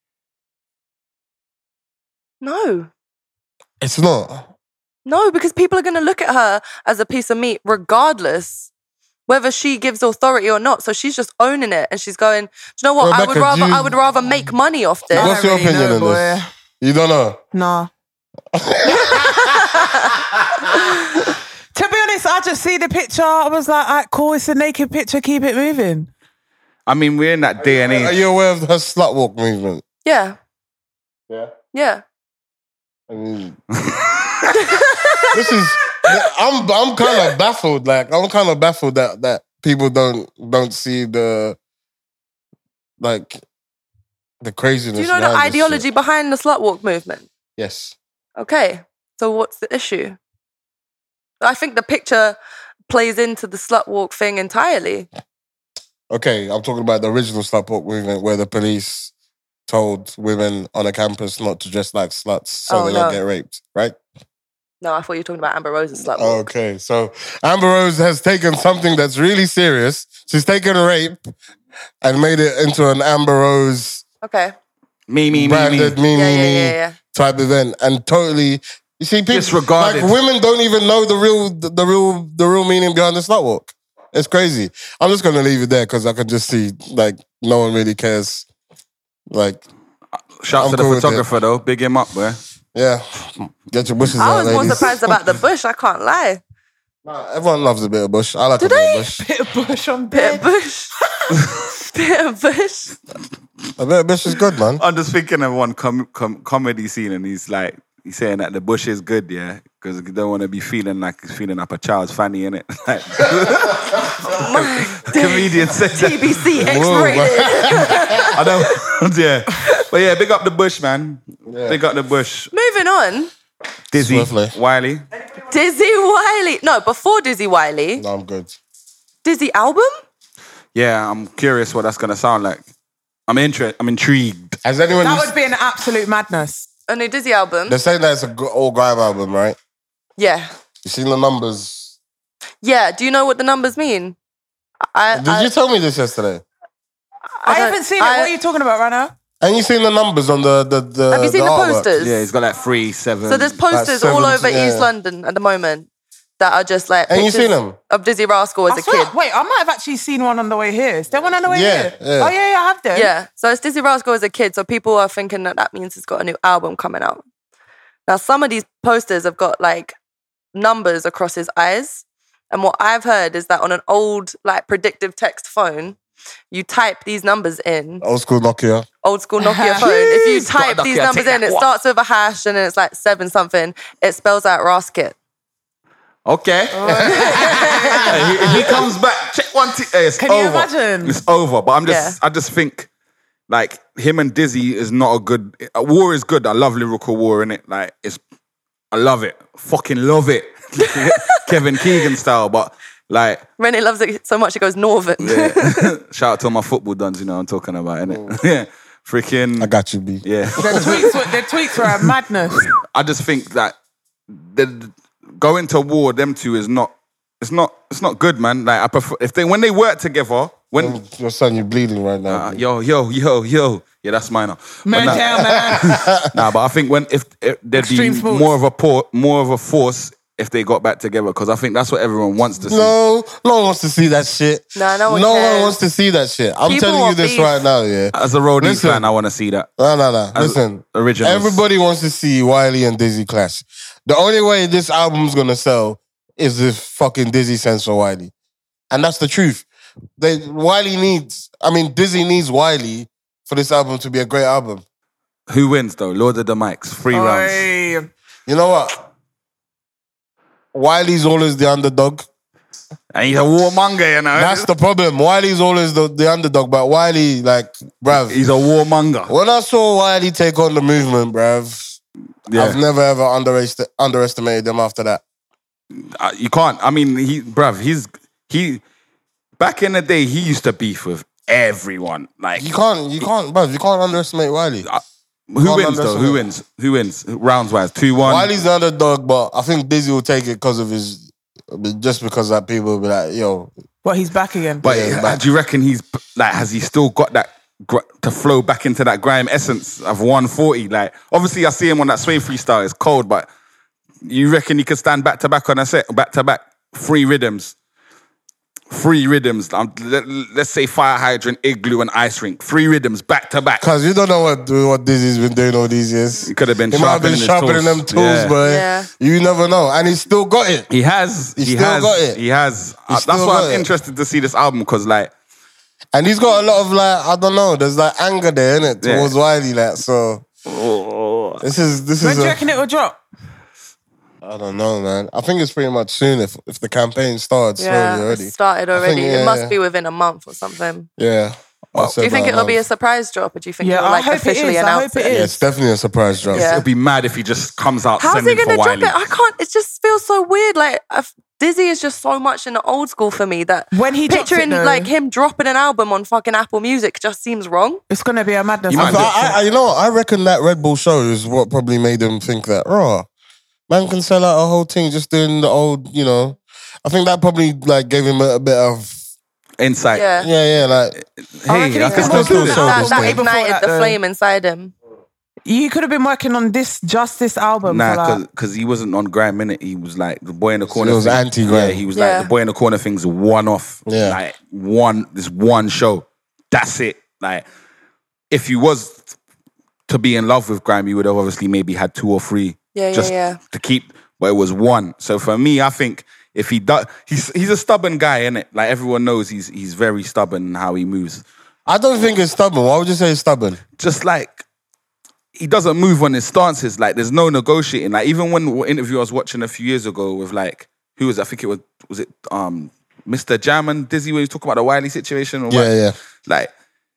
No. It's not. No, because people are going to look at her as a piece of meat regardless whether she gives authority or not. So she's just owning it and she's going, do you know what? I would Rebecca, rather do you- I would rather make money off this. What's your opinion on this? You don't know. Nah. I just see the picture. I was like, all right, cool, it's a naked picture, keep it moving. I mean, we're in that day and age. Are you aware of her slut walk movement? Yeah. Yeah. Yeah. I mean, this is. I'm I'm kind of baffled. Like I'm kind of baffled that that people don't don't see the like the craziness. Do you know the behind this ideology shit. behind the slut walk movement? Yes. Okay. So what's the issue? I think the picture plays into the slut walk thing entirely. Okay, I'm talking about the original slut walk movement where the police told women on a campus not to dress like sluts so Oh, they no. don't get raped, right? No, I thought you were talking about Amber Rose's slut walk. Okay, so Amber Rose has taken something that's really serious. She's taken rape and made it into an Amber Rose Okay. Me, me, me, branded me. me, Yeah, me, yeah, me yeah, yeah. type event, and totally. You see, people Disregarded. like women don't even know the real, the, the real, the real meaning behind the slut walk. It's crazy. I'm just gonna leave it there because I can just see like no one really cares. Like, Shout I'm to the cool with photographer though. Big him up, boy. yeah, get your bushes I out, was more ladies. surprised about the bush, I can't lie. Nah, everyone loves a bit of bush. I like Do a bit they? of bush. Bit of bush on Bit bed. of bush. Bit of bush. A bit of bush is good, man. I'm just thinking of one com- com- comedy scene, and he's like, he's saying that the bush is good, yeah, because you don't want to be feeling like he's feeling up a child's fanny, innit? Like, My comedian said T that. B C Whoa, X-rated. I don't, yeah. But yeah, big up the bush, man. Big up the bush. Moving on. Dizzy, Swiftly. Wiley. Dizzy Wiley. No, before Dizzy Wiley. No, I'm good. Dizzy album? Yeah, I'm curious what that's gonna sound like. I'm interested. I'm intrigued. Has anyone? That would be an absolute madness. A new Dizzy album? They're saying that it's a all grime album, right? Yeah. You seen the numbers? Yeah. Do you know what the numbers mean? I, Did I, you tell me this yesterday? I, don't- haven't seen it. I- What are you talking about right now? And you seen the numbers on the the the Have you seen the, artwork? posters? Yeah, he's got like three, seven. So there's posters seven, all over yeah. East London at the moment that are just like And you pictures seen them? of Dizzy Rascal as I a swear- kid. Wait, I might have actually seen one on the way here. Is there one on the way Yeah, here? yeah. Oh, yeah, yeah, I have them. Yeah. So it's Dizzy Rascal as a kid. So people are thinking that that means he's got a new album coming out. Now, some of these posters have got like numbers across his eyes. And what I've heard is that on an old like predictive text phone, you type these numbers in, Old school Nokia. old school Nokia phone. If you Jeez, got type a these Nokia, numbers take in, that. it starts with a hash and then it's like seven something. It spells out Raskit. Okay. if he comes back, check one. T- hey, it's Can you over. imagine? It's over. But I'm just, Yeah. I just think, like him and Dizzy is not a good. A war is good. I love lyrical war in it. Like it's, I love it. Fucking love it. Kevin Keegan style, but like, Rennie loves it so much it goes northern. yeah. Shout out to all my football duns. You know what I'm talking about, innit? yeah. Freaking. I got you, B. Yeah. Their tweets, were, their tweets were a madness. I just think that the going to war, them two is not. It's not. It's not good, man. Like I prefer if they when they work together. When Your son, you're bleeding right now. uh, yo yo yo yo yeah, that's mine. Man But nah, down, man. nah, but I think when if, if there'd Extreme be sports. more of a por- more of a force if they got back together because I think that's what everyone wants to see. No, no one wants to see that shit. No, no one No one cares. wants to see that shit. I'm People telling you want this beef. right now, yeah. As a roadie Listen. fan, I want to see that. No, no, no. As Listen, originals. everybody wants to see Wiley and Dizzy clash. The only way this album's gonna sell is if fucking Dizzy sends for Wiley, and that's the truth. They Wiley needs. I mean, Dizzy needs Wiley for this album to be a great album. Who wins though? Lord of the Mics, three rounds. Oi. You know what? Wiley's always the underdog. And he's a warmonger, you know. That's the problem. Wiley's always the, the underdog, but Wiley, like, bruv. He's a warmonger. When I saw Wiley take on the movement, bruv, Yeah. I've never ever underest- underestimated them after that. Uh, you can't. I mean, he, bruv, he's he. Back in the day, he used to beef with everyone. Like, You can't, you can't, bruv, you can't underestimate Wiley. who can't wins though? Who underestimate. wins? Who wins? Rounds wise, two one. Wiley's the underdog, but I think Dizzy will take it because of his, just because that people will be like, yo, What, he's back again? But Yeah, uh, back. do you reckon he's like? Has he still got that gr- to flow back into that grime essence of one forty? Like, obviously, I see him on that swing freestyle. It's cold, but you reckon he could stand back to back on a set, back to back, three rhythms, three rhythms. Um, let, let's say Fire Hydrant, Igloo, and Ice Rink. Three rhythms back to back. Because you don't know what what Dizzy's been doing all these years. He could have been He might have been sharpening his sharpening tools. them tools, Yeah. boy. Yeah. You never know. And he's still got it. He has. He he still has. got it. He has. Uh, still that's why got I'm it. interested to see this album because, like, And he's got a lot of like, I don't know, there's like anger there, innit? Yeah. Towards Wiley, like, so this is this When is do you a, reckon it will drop? I don't know, man. I think it's pretty much soon if if the campaign starts Yeah, slowly already. it started I already. think, It yeah, must yeah. be within a month or something. Yeah. I'll say Do you think about it'll be a month. surprise drop, or do you think Yeah, it'll I like hope it officially is. I announce hope it it? is. Yeah, it's definitely a surprise drop. Yeah. it'll be mad if he just comes out How's he sending gonna for drop Wiley. it? I can't. It just feels so weird. Like I've, Dizzy is just so much in the old school for me that When he drops it, picturing though- like him dropping an album on fucking Apple Music just seems wrong. It's gonna be a madness. You I, might do it. I, I, you know, what? I reckon that Red Bull show is what probably made them think that, raw, man can sell out a whole thing just doing the old, you know. I think that probably like gave him a, a bit of, Insight. Yeah, yeah, yeah, like, I Hey, reckon I it's can gonna still do do that. this. that, this that thing. Before ignited that, the though. flame inside him. You could have been working on this just this album. for Nah, like, because he wasn't on Grime Minute. He was like the boy in the corner. He was thing. anti-Grime. Yeah, he was Yeah. like the boy in the corner thing's one off. Yeah. Like one, this one show. That's it. Like if you was to be in love with Grime, you would have obviously maybe had two or three. Yeah, yeah, just yeah. to keep, but it was one. So for me, I think if he does, he's he's a stubborn guy, innit? Like everyone knows, he's he's very stubborn in how he moves. I don't think it's stubborn. Why would you say it's stubborn? Just like he doesn't move on his stances. Like there's no negotiating. Like even when what interview I was watching a few years ago with like who was it? I think it was was it um Mister Jam and Dizzy when he was talking about the Wiley situation or Yeah, what? yeah. Like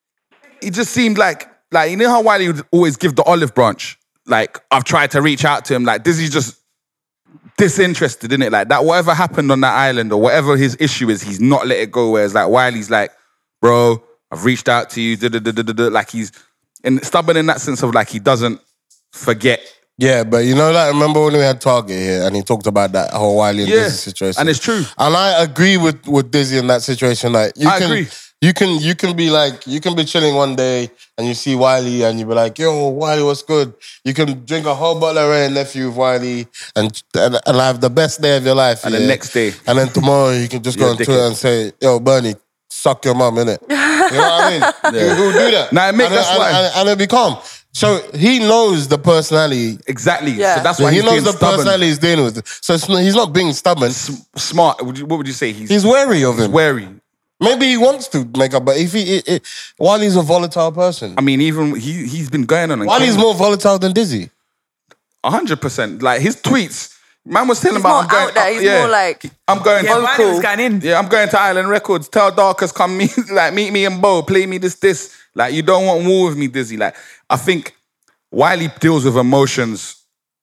he just seemed like like you know how Wiley would always give the olive branch. Like I've tried to reach out to him. Like Dizzy's just disinterested in it. Like that whatever happened on that island or whatever his issue is, he's not let it go. Whereas like Wiley's like, bro, I've reached out to you. Da, da, da, da, da, da. Like he's and stubborn in that sense of like he doesn't forget. Yeah, but you know, like, remember when we had Target here and he talked about that whole Wiley and Yeah, Dizzy situation? and it's true. And I agree with, with Dizzy in that situation. Like, you I can, agree. You can, you can be like, you can be chilling one day and you see Wiley and you be like, yo, Wiley, what's good? You can drink a whole bottle of Ray and Nephew with Wiley and, and, and have the best day of your life. And yeah? the next day. And then tomorrow you can just You're go a on Twitter dickhead. and say, yo, Bernie, suck your mum, innit? You know what I mean? Yeah. Who will do that? Nah, mate, and, that's and, why. And, and it'll be calm. So he knows the personality. Exactly. Yeah. So that's So why he he's knows being the stubborn. personality he's dealing with. So it's not, he's not being stubborn. S- smart. Would you, what would you say? He's, He's wary of him. wary. Maybe he wants to make up, but if he, it, it, Wiley's a volatile person. I mean, even he he's been going on. and Wiley's King- more volatile than Dizzy. A hundred percent. Like his tweets, man was telling He's about. more I'm going, out there. uh, He's yeah, more like I'm going. yeah, to, Wiley was going in. yeah, I'm going to Island Records. Tell Darkers come meet, like meet me in Bo. Play me this this. Like you don't want war with me, Dizzy. Like I think Wiley deals with emotions.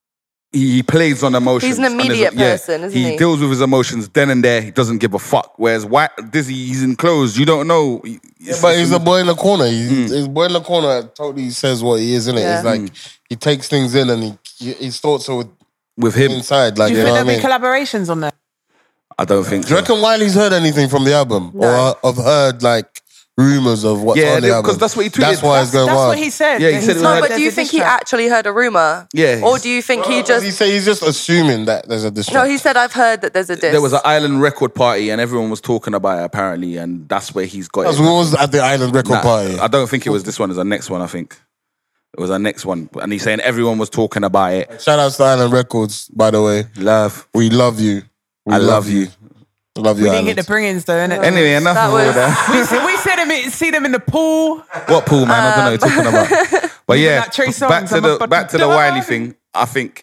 He, he plays on emotions. He's an and there's- immediate yeah, person, isn't he? he? deals with his emotions then and there. He doesn't give a fuck. Whereas White, Dizzy, he's enclosed. You don't know. He- Yeah, but he's the boy in the corner. He's, Mm. he's boy in the corner that totally says what he is, isn't it? Yeah. It's like he takes things in and he, he his thoughts are with, with him. inside. Like, do you you know think what I there'll mean? be collaborations on there? I don't think. Do you So. reckon Wiley's heard anything from the album? No. Or have heard like rumors of what's Yeah, on the they- album? 'cause that's what he tweeted. That's why it's That's, going that's wild. what he said. Yeah, he said it was no, heard- but there's do you a think diss he track. actually heard a rumor? Yeah, Or he's- do you think he Does just? he say he's just assuming that there's a distraction? No, he said I've heard that there's a diss. There was an Island record party and everyone was talking about it apparently, and that's where he's got Because it. we was at the Island Record Nah, Party. I don't think it was this one. It was the next one. I think it was our next one, and he's saying everyone was talking about it. Shout out to Island Records, by the way. Love, We love you. We I love you. Love you, We didn't get the Island. bringings though, innit? Anyway, enough That of all was- that. we see, we see them, in- see them in the pool. What pool, man? I don't know what you're talking about. But yeah, like Trey back Songz, to I'm the about back to to the die. Wiley thing. I think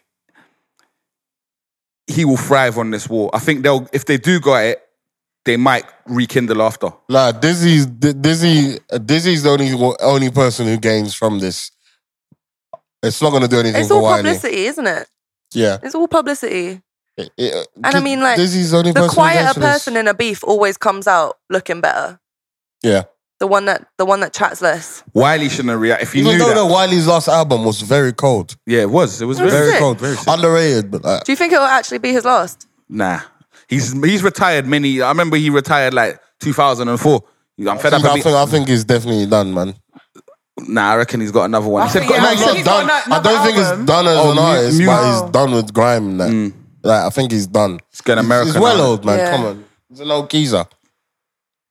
he will thrive on this war. I think they'll if they do got it, they might rekindle after. Nah, Dizzy's D- Dizzy. uh, Dizzy's the only only person who gains from this. It's not going to do anything It's for all Wiley. publicity, isn't it? Yeah, It's all publicity. It- it- And I mean, like, Dizzy's the only The person who quieter gains from this. person in a beef always comes out looking better. Yeah, The one that the one that chats less. Wiley shouldn't have react if he even knew though that. the Wiley's last album was very cold, Yeah, it was. It was Was very it? cold, Very sick. underrated. But like, Do you think it will actually be his last? Nah, he's he's retired many. I remember he retired like two thousand four. I'm fed I up. think, I of think I think it's definitely done, man. Nah, I reckon he's got another one. I He said think- got yeah, No, I it's think not he's got done. ano- I don't another think it's album. done as Oh, an mu- artist, mu- but he's done with grime and that. Like, I think he's done. He's going He's, American he's well now. old, man. Yeah. Come on, he's an old geezer.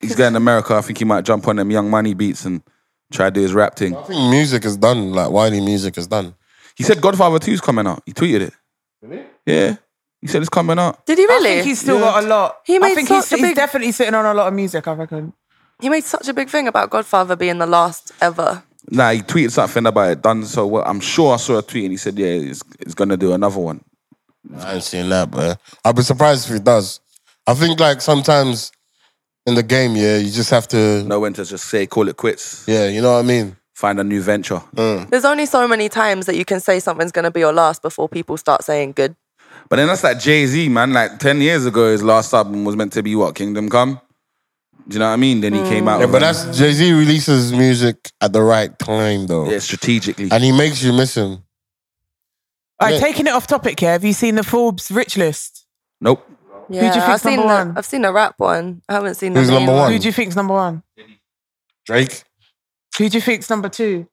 he's going to America. I think he might jump on them Young Money beats and try to do his rap thing. I think music is done. Like Wiley music is done. He said Godfather two's coming out. He tweeted it. Really? Yeah. He said it's coming out. Did he really? I think he's still Yeah. got a lot. He made I think such he's, a he's big- definitely sitting on a lot of music, I reckon. He made such a big thing about Godfather being the last ever. Nah, he tweeted something about it done so well. I'm sure I saw a tweet and he said, yeah, he's, he's going to do another one. I ain't seen that, but I'd be surprised if he does. I think like sometimes in the game, yeah, you just have to, Know when to just say, call it quits. yeah, you know what I mean? Find a new venture. There's only so many times that you can say something's going to be your last before people start saying good. But then that's like Jay-Z, man. Like ten years ago, his last album was meant to be what? Kingdom Come? Do you know what I mean? Then he came out Yeah, with but um, that's Jay-Z releases music at the right time though. yeah, strategically. And he makes you miss him. All right, Yeah. taking it off topic here, have you seen the Forbes rich list? Nope. Yeah, do you think's I've seen number the, one? I've seen the rap one. I haven't seen the Who's main number one? Who do you think's number one? Drake, Who do you think's number two?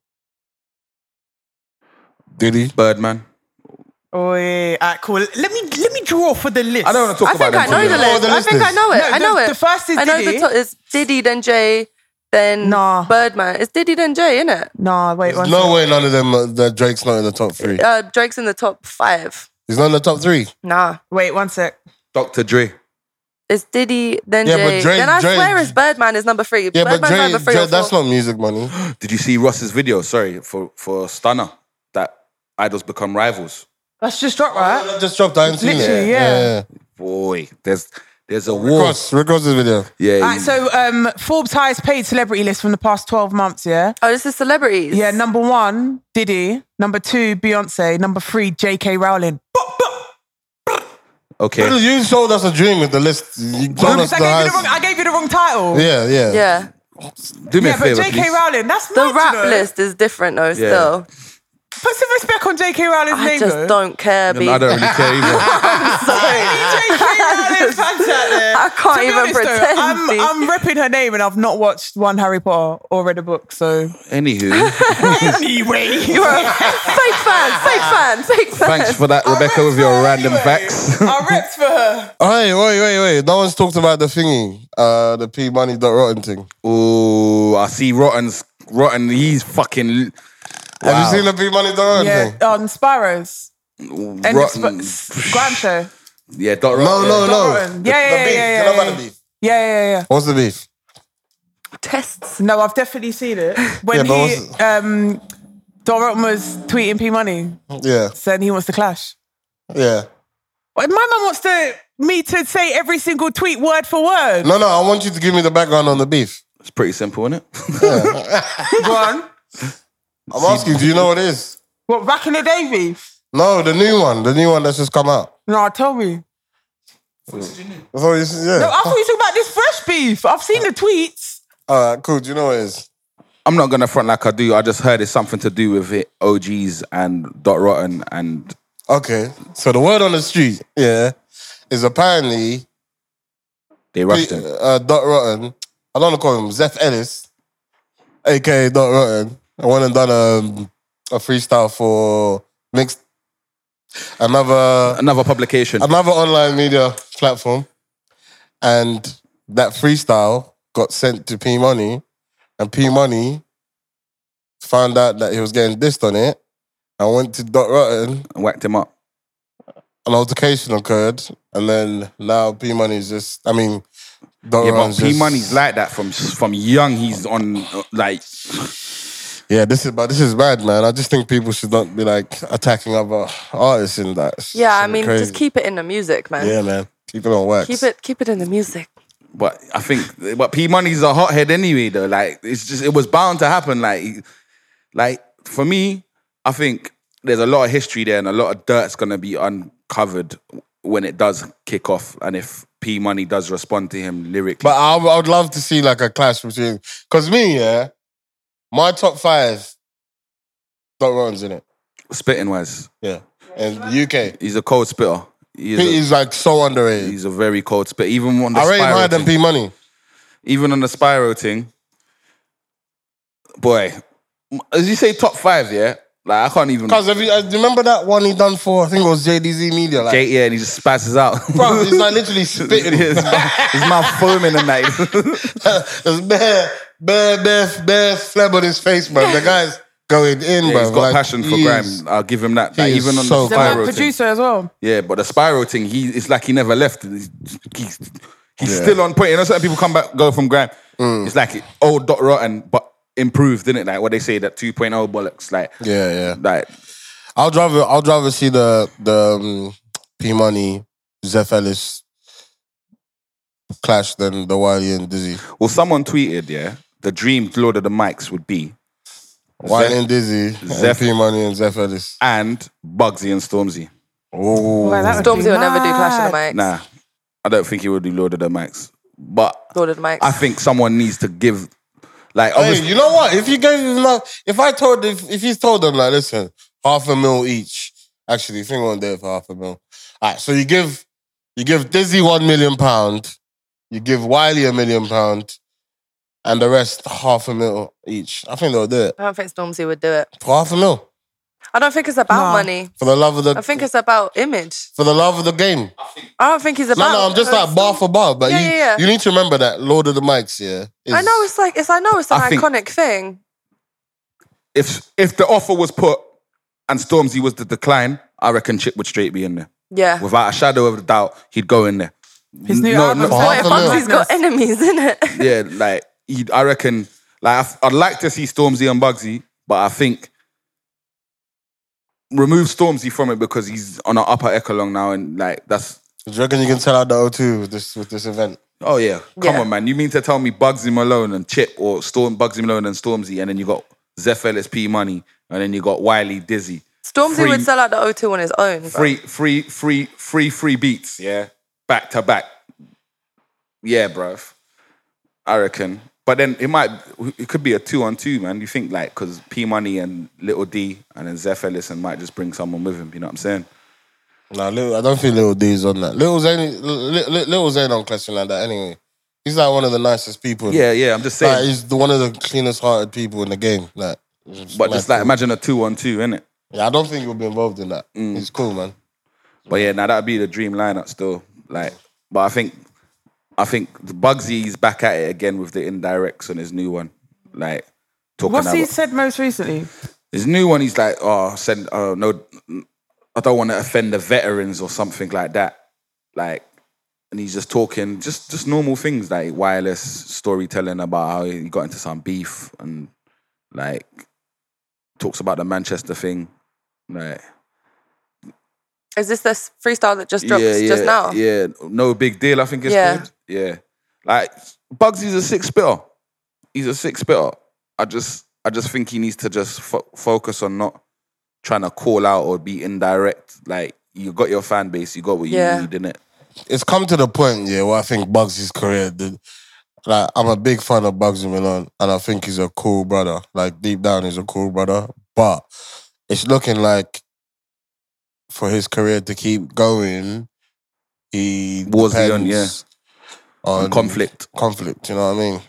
Diddy. Birdman. Oh yeah, all right, cool. Let me let me draw for the list. I don't want to talk I about think I them know the together. Oh, list. the I list think is- I know it. No, I the- know it. the first is I know Diddy. the top is Diddy, then Jay, then Nah. Birdman. It's Diddy, then Jay, innit? Nah, wait one There's no second. way none of them, uh, that Drake's not in the top three. Uh, Drake's in the top five. He's not in the top three. Nah. Wait one sec. Doctor Dre. It's Diddy, then Yeah, but Jay. Drake- then I Drake- swear it's Birdman is number three. Yeah, but Birdman's Drake, number three Drake or that's four. not music money. Did you see Ross's video? Sorry, for, for Stunner. That idols become rivals. That's just dropped, right? That just dropped. I ain't seen Literally, it. yeah. Boy, there's there's a Rick war. Ross, Rick Ross's video. Yeah. All he- right, so um, Forbes highest paid celebrity list from the past twelve months, yeah? Oh, this is celebrities. Yeah, number one, Diddy. Number two, Beyonce. Number three, J K Rowling. okay. You sold us a dream with the list. You told us I the gave, you highest. the wrong, I gave you the wrong title. Yeah, yeah. Yeah. Do me Yeah, a but favor, J K please. Rowling, that's The mad, rap you know? list is different though, Yeah. still. Put some respect on J K Rowling's I name, just though. don't care, B. I don't really care either. J K Rowling fans out there. I can't To be even honest, though, pretend, I'm, B. I'm repping her name and I've not watched one Harry Potter or read a book, so... Anywho, Anyway. You're a fake fan, fake fan, fake fan. thanks for that, Rebecca, with your random facts. I repped for her. Hey, wait, wait, wait. No one's talked about the thingy, uh, the P Money dot rotten thing. Oh, I see Rotten's Rotten. He's fucking. Have Wow. you seen the P Money dot rotten Yeah, thing? on Sparrows. And the Rotten. Sp- Graham Show. Yeah, Dot No, Rotten. no, no. Rotten. The- Yeah, the yeah, beef. yeah, You yeah, know about yeah. the beef? Yeah, yeah, yeah. What's the beef? Tests. No, I've definitely seen it. When Yeah, but he, what's- um, Dot Rotten was tweeting P Money, Yeah, saying he wants to clash. yeah. Well, my mum wants to me to say every single tweet word for word. No, no. I want you to give me the background on the beef. It's pretty simple, isn't it? Go on. I'm asking. Do you know what it is? What, back in the day, beef? No, the new one. The new one that's just come out. No, tell me. I thought you said- yeah. No, I thought you talking about this fresh beef. I've seen the tweets. All right, cool. Do you know what it is? I'm not gonna front like I do. I just heard it's something to do with it. O Gs and Dot Rotten and Okay. So the word on the street, yeah, is apparently they rushed him. uh, Dot Rotten. I don't want to call him Zeph Ellis, aka Dot Rotten. I went and done a, a freestyle for mixed another Another publication. another online media platform, and that freestyle got sent to P Money, and P Money found out that he was getting dissed on it, and went to Dot Rotten. and whacked him up. An altercation occurred, and then now P Money's just, I mean, Dot Yeah, but Rotten's P just- Money's like that from from young. He's on uh, like Yeah, this is, but this is bad, man. I just think people should not be like attacking other artists in that. It's Yeah, I so mean, crazy. just keep it in the music, man. Yeah, man. Keep it on wax. Keep it, keep it in the music. But I think, but P Money's a hothead anyway, though. Like it's just, it was bound to happen. Like, like for me, I think there's a lot of history there, and a lot of dirt's gonna be uncovered when it does kick off, and if P Money does respond to him lyrically. But I, I would love to see like a clash between, because me, yeah, my top five, Dot Rotten's in it. Spitting wise, Yeah, and U K. he's a cold spitter. He's, a, He's like so underrated. he's a very cold spitter. Even on the I rate him Spyro higher than thing, P Money. even on the Spyro thing, boy, as you say top five, yeah. Like, I can't even... Because if you uh, remember that one he done for, I think it was J D Z Media. Like, J- yeah, and he just spazzes out. bro, he's like literally spitting. his, mouth, his mouth foaming and that. There's bare, bare, bare, bare phlegm on his face, bro. The guy's going in, Yeah, bro. he's got like, passion for he grime. is- I'll give him that. he Like, is even on so the The Spyro man thing. producer as well. Yeah, but the Spyro thing, he it's like he never left. He's, he's, he's Yeah. still on point. You know, certain people come back, go from grime. It's like old Dot Rotten, but improved, didn't it? Like what they say, that two point oh bollocks. Like, Yeah, yeah. like I'd rather, I'd rather see the the um, P Money, Zeph Ellis clash than the Wiley and Dizzy. well, someone tweeted, yeah, the dream Lord of the Mics would be Wiley Zeph- and Dizzy, Zeph- and P Money and Zeph Ellis. and Bugsy and Stormzy. Oh, Well, that would Stormzy be will never do Clash of the mad. Mics. Nah, I don't think he would do Lord of the Mics. But Lord of the Mics. I think someone needs to give, like, hey, obviously, you know what? If you gave him, like, if I told, if if he's told them, like, listen, half a mil each. Actually, I think one day for half a mil. All right, so you give, you give Dizzy one million pound, you give Wiley a million pound, and the rest half a mil each. I think they'll do it I don't think Stormzy would do it. for half a mil I don't think it's about No. money. for the love of the. I think it's about image. for the love of the game. I don't think he's No, about. no, I'm just like bar for bar, but Yeah, you, yeah, yeah. you need to remember that Lord of the Mics, yeah. Is, I know it's like it's. I know it's an I think- iconic thing. if if the offer was put and Stormzy was the decline, I reckon Chip would straight be in there. Yeah. Without a shadow of a doubt, he'd go in there. His new No, album. no- For What half if a mil. Bugsy's got enemies in it? Yeah, like he'd, I reckon, like I'd- I'd like to see Stormzy and Bugsy, but I think remove Stormzy from it because he's on an upper echelon now, and like that's Do you reckon you can tell out the O two with this with this event? oh yeah, come Yeah. on man, you mean to tell me Bugsy Malone and Chip or Storm Bugsy Malone and Stormzy, and then you got Zeph Ellis, P Money, and then you got Wiley, Dizzy. Stormzy Free- would sell out the O two on his own. bro. Free, free, free, free, free beats, yeah? Back to back. Yeah, bruv. I reckon. But then it might, it could be a two on two, man. You think like, because P Money and Little D and then Zeph Ellison might just bring someone with him, you know what I'm saying? No, Lil, I don't think Lil D's on that. Lil Zane, Lil, Lil, Lil Zane on question like that anyway. He's like one of the nicest people. Yeah, yeah, I'm just Like, saying. he's the, one of the cleanest hearted people in the game. Like, but just like, imagine a two on two, innit? Yeah, I don't think he'll be involved in that. Mm. He's cool, man. But yeah, now that'd be the dream lineup still. Like, but I think, I think Bugsy's back at it again with the indirects on his new one. Like, talking What's about he said most recently? his new one. He's like, oh, send, oh no, I don't want to offend the veterans or something like that. Like, and he's just talking, just just normal things like wireless storytelling about how he got into some beef and like talks about the Manchester thing. Like, Is this the freestyle that just dropped yeah, yeah, just now? yeah, no big deal. I think it's Yeah. called. Yeah, like Bugsy's a sick spitter. He's a sick spitter. I just, I just think he needs to just fo- focus on not trying to call out or be indirect. Like, you got your fan base, you got what you Yeah. need, innit? It's come to the point, yeah, where I think Bugsy's career did. Like, I'm a big fan of Bugsy Malone, and I think he's a cool brother. Like, deep down, he's a cool brother. But it's looking like for his career to keep going, he Wars the on, depends On conflict. Conflict, you know what I mean?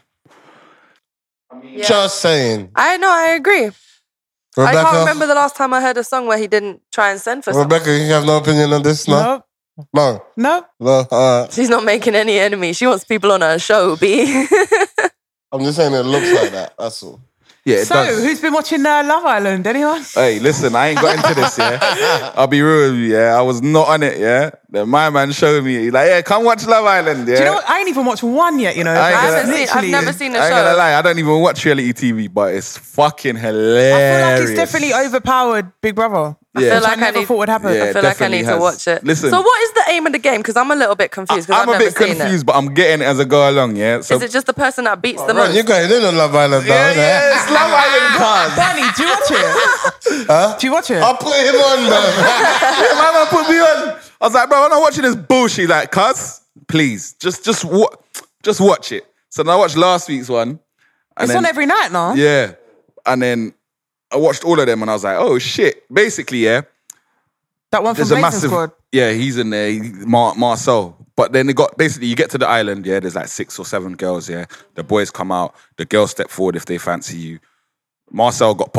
Yeah. Just saying. I know, I agree. Rebecca, I can't remember the last time I heard a song where he didn't try and send for something. Rebecca, you have no opinion on this? No? Nope. No? Nope. No? All right. She's not making any enemies. She wants people on her show, B. I'm just saying it looks like that. That's all. Yeah, it So, does. who's been watching uh, Love Island? Anyone? Hey, listen, I ain't got into this, yeah? I'll be real with you, yeah? I was not on it, yeah? Then my man showed me, he's like, yeah, come watch Love Island, yeah? Do you know what? I ain't even watched one yet, you know. I ain't I gonna- haven't seen. I've Literally. never seen the I ain't gonna show. lie, I don't even watch reality T V, but it's fucking I hilarious. feel like it's definitely overpowered Big Brother. I Yeah. feel Which I like I never need. thought would happen. Yeah. I feel like I definitely need has. to watch it. Listen. So, what is the aim of the game? Because I'm a little bit confused. Because I'm I've a never bit seen confused, it. but I'm getting it as I go along, yeah? So, Is it just the person that beats the Right, most? you're going in on Love Island now, yeah, innit? yeah, it's Love Island cars. Danny, do you watch it? Huh? Do you watch it? I'll put him on, man. Yeah, my man put me on. I was like, bro, I'm not watching this bullshit. Like, cuz, please, just, just, wa- just watch it. So then I watched last week's one. And It's then, on every night now. Yeah. And then I watched all of them and I was like, oh shit. Basically, yeah, That one from there's a Blazing massive, Squad. yeah, he's in there, he- Mar- Marcel. But then it got, basically, you get to the island, yeah, there's like six or seven girls, yeah. The boys come out, the girls step forward if they fancy you. Marcel got parred,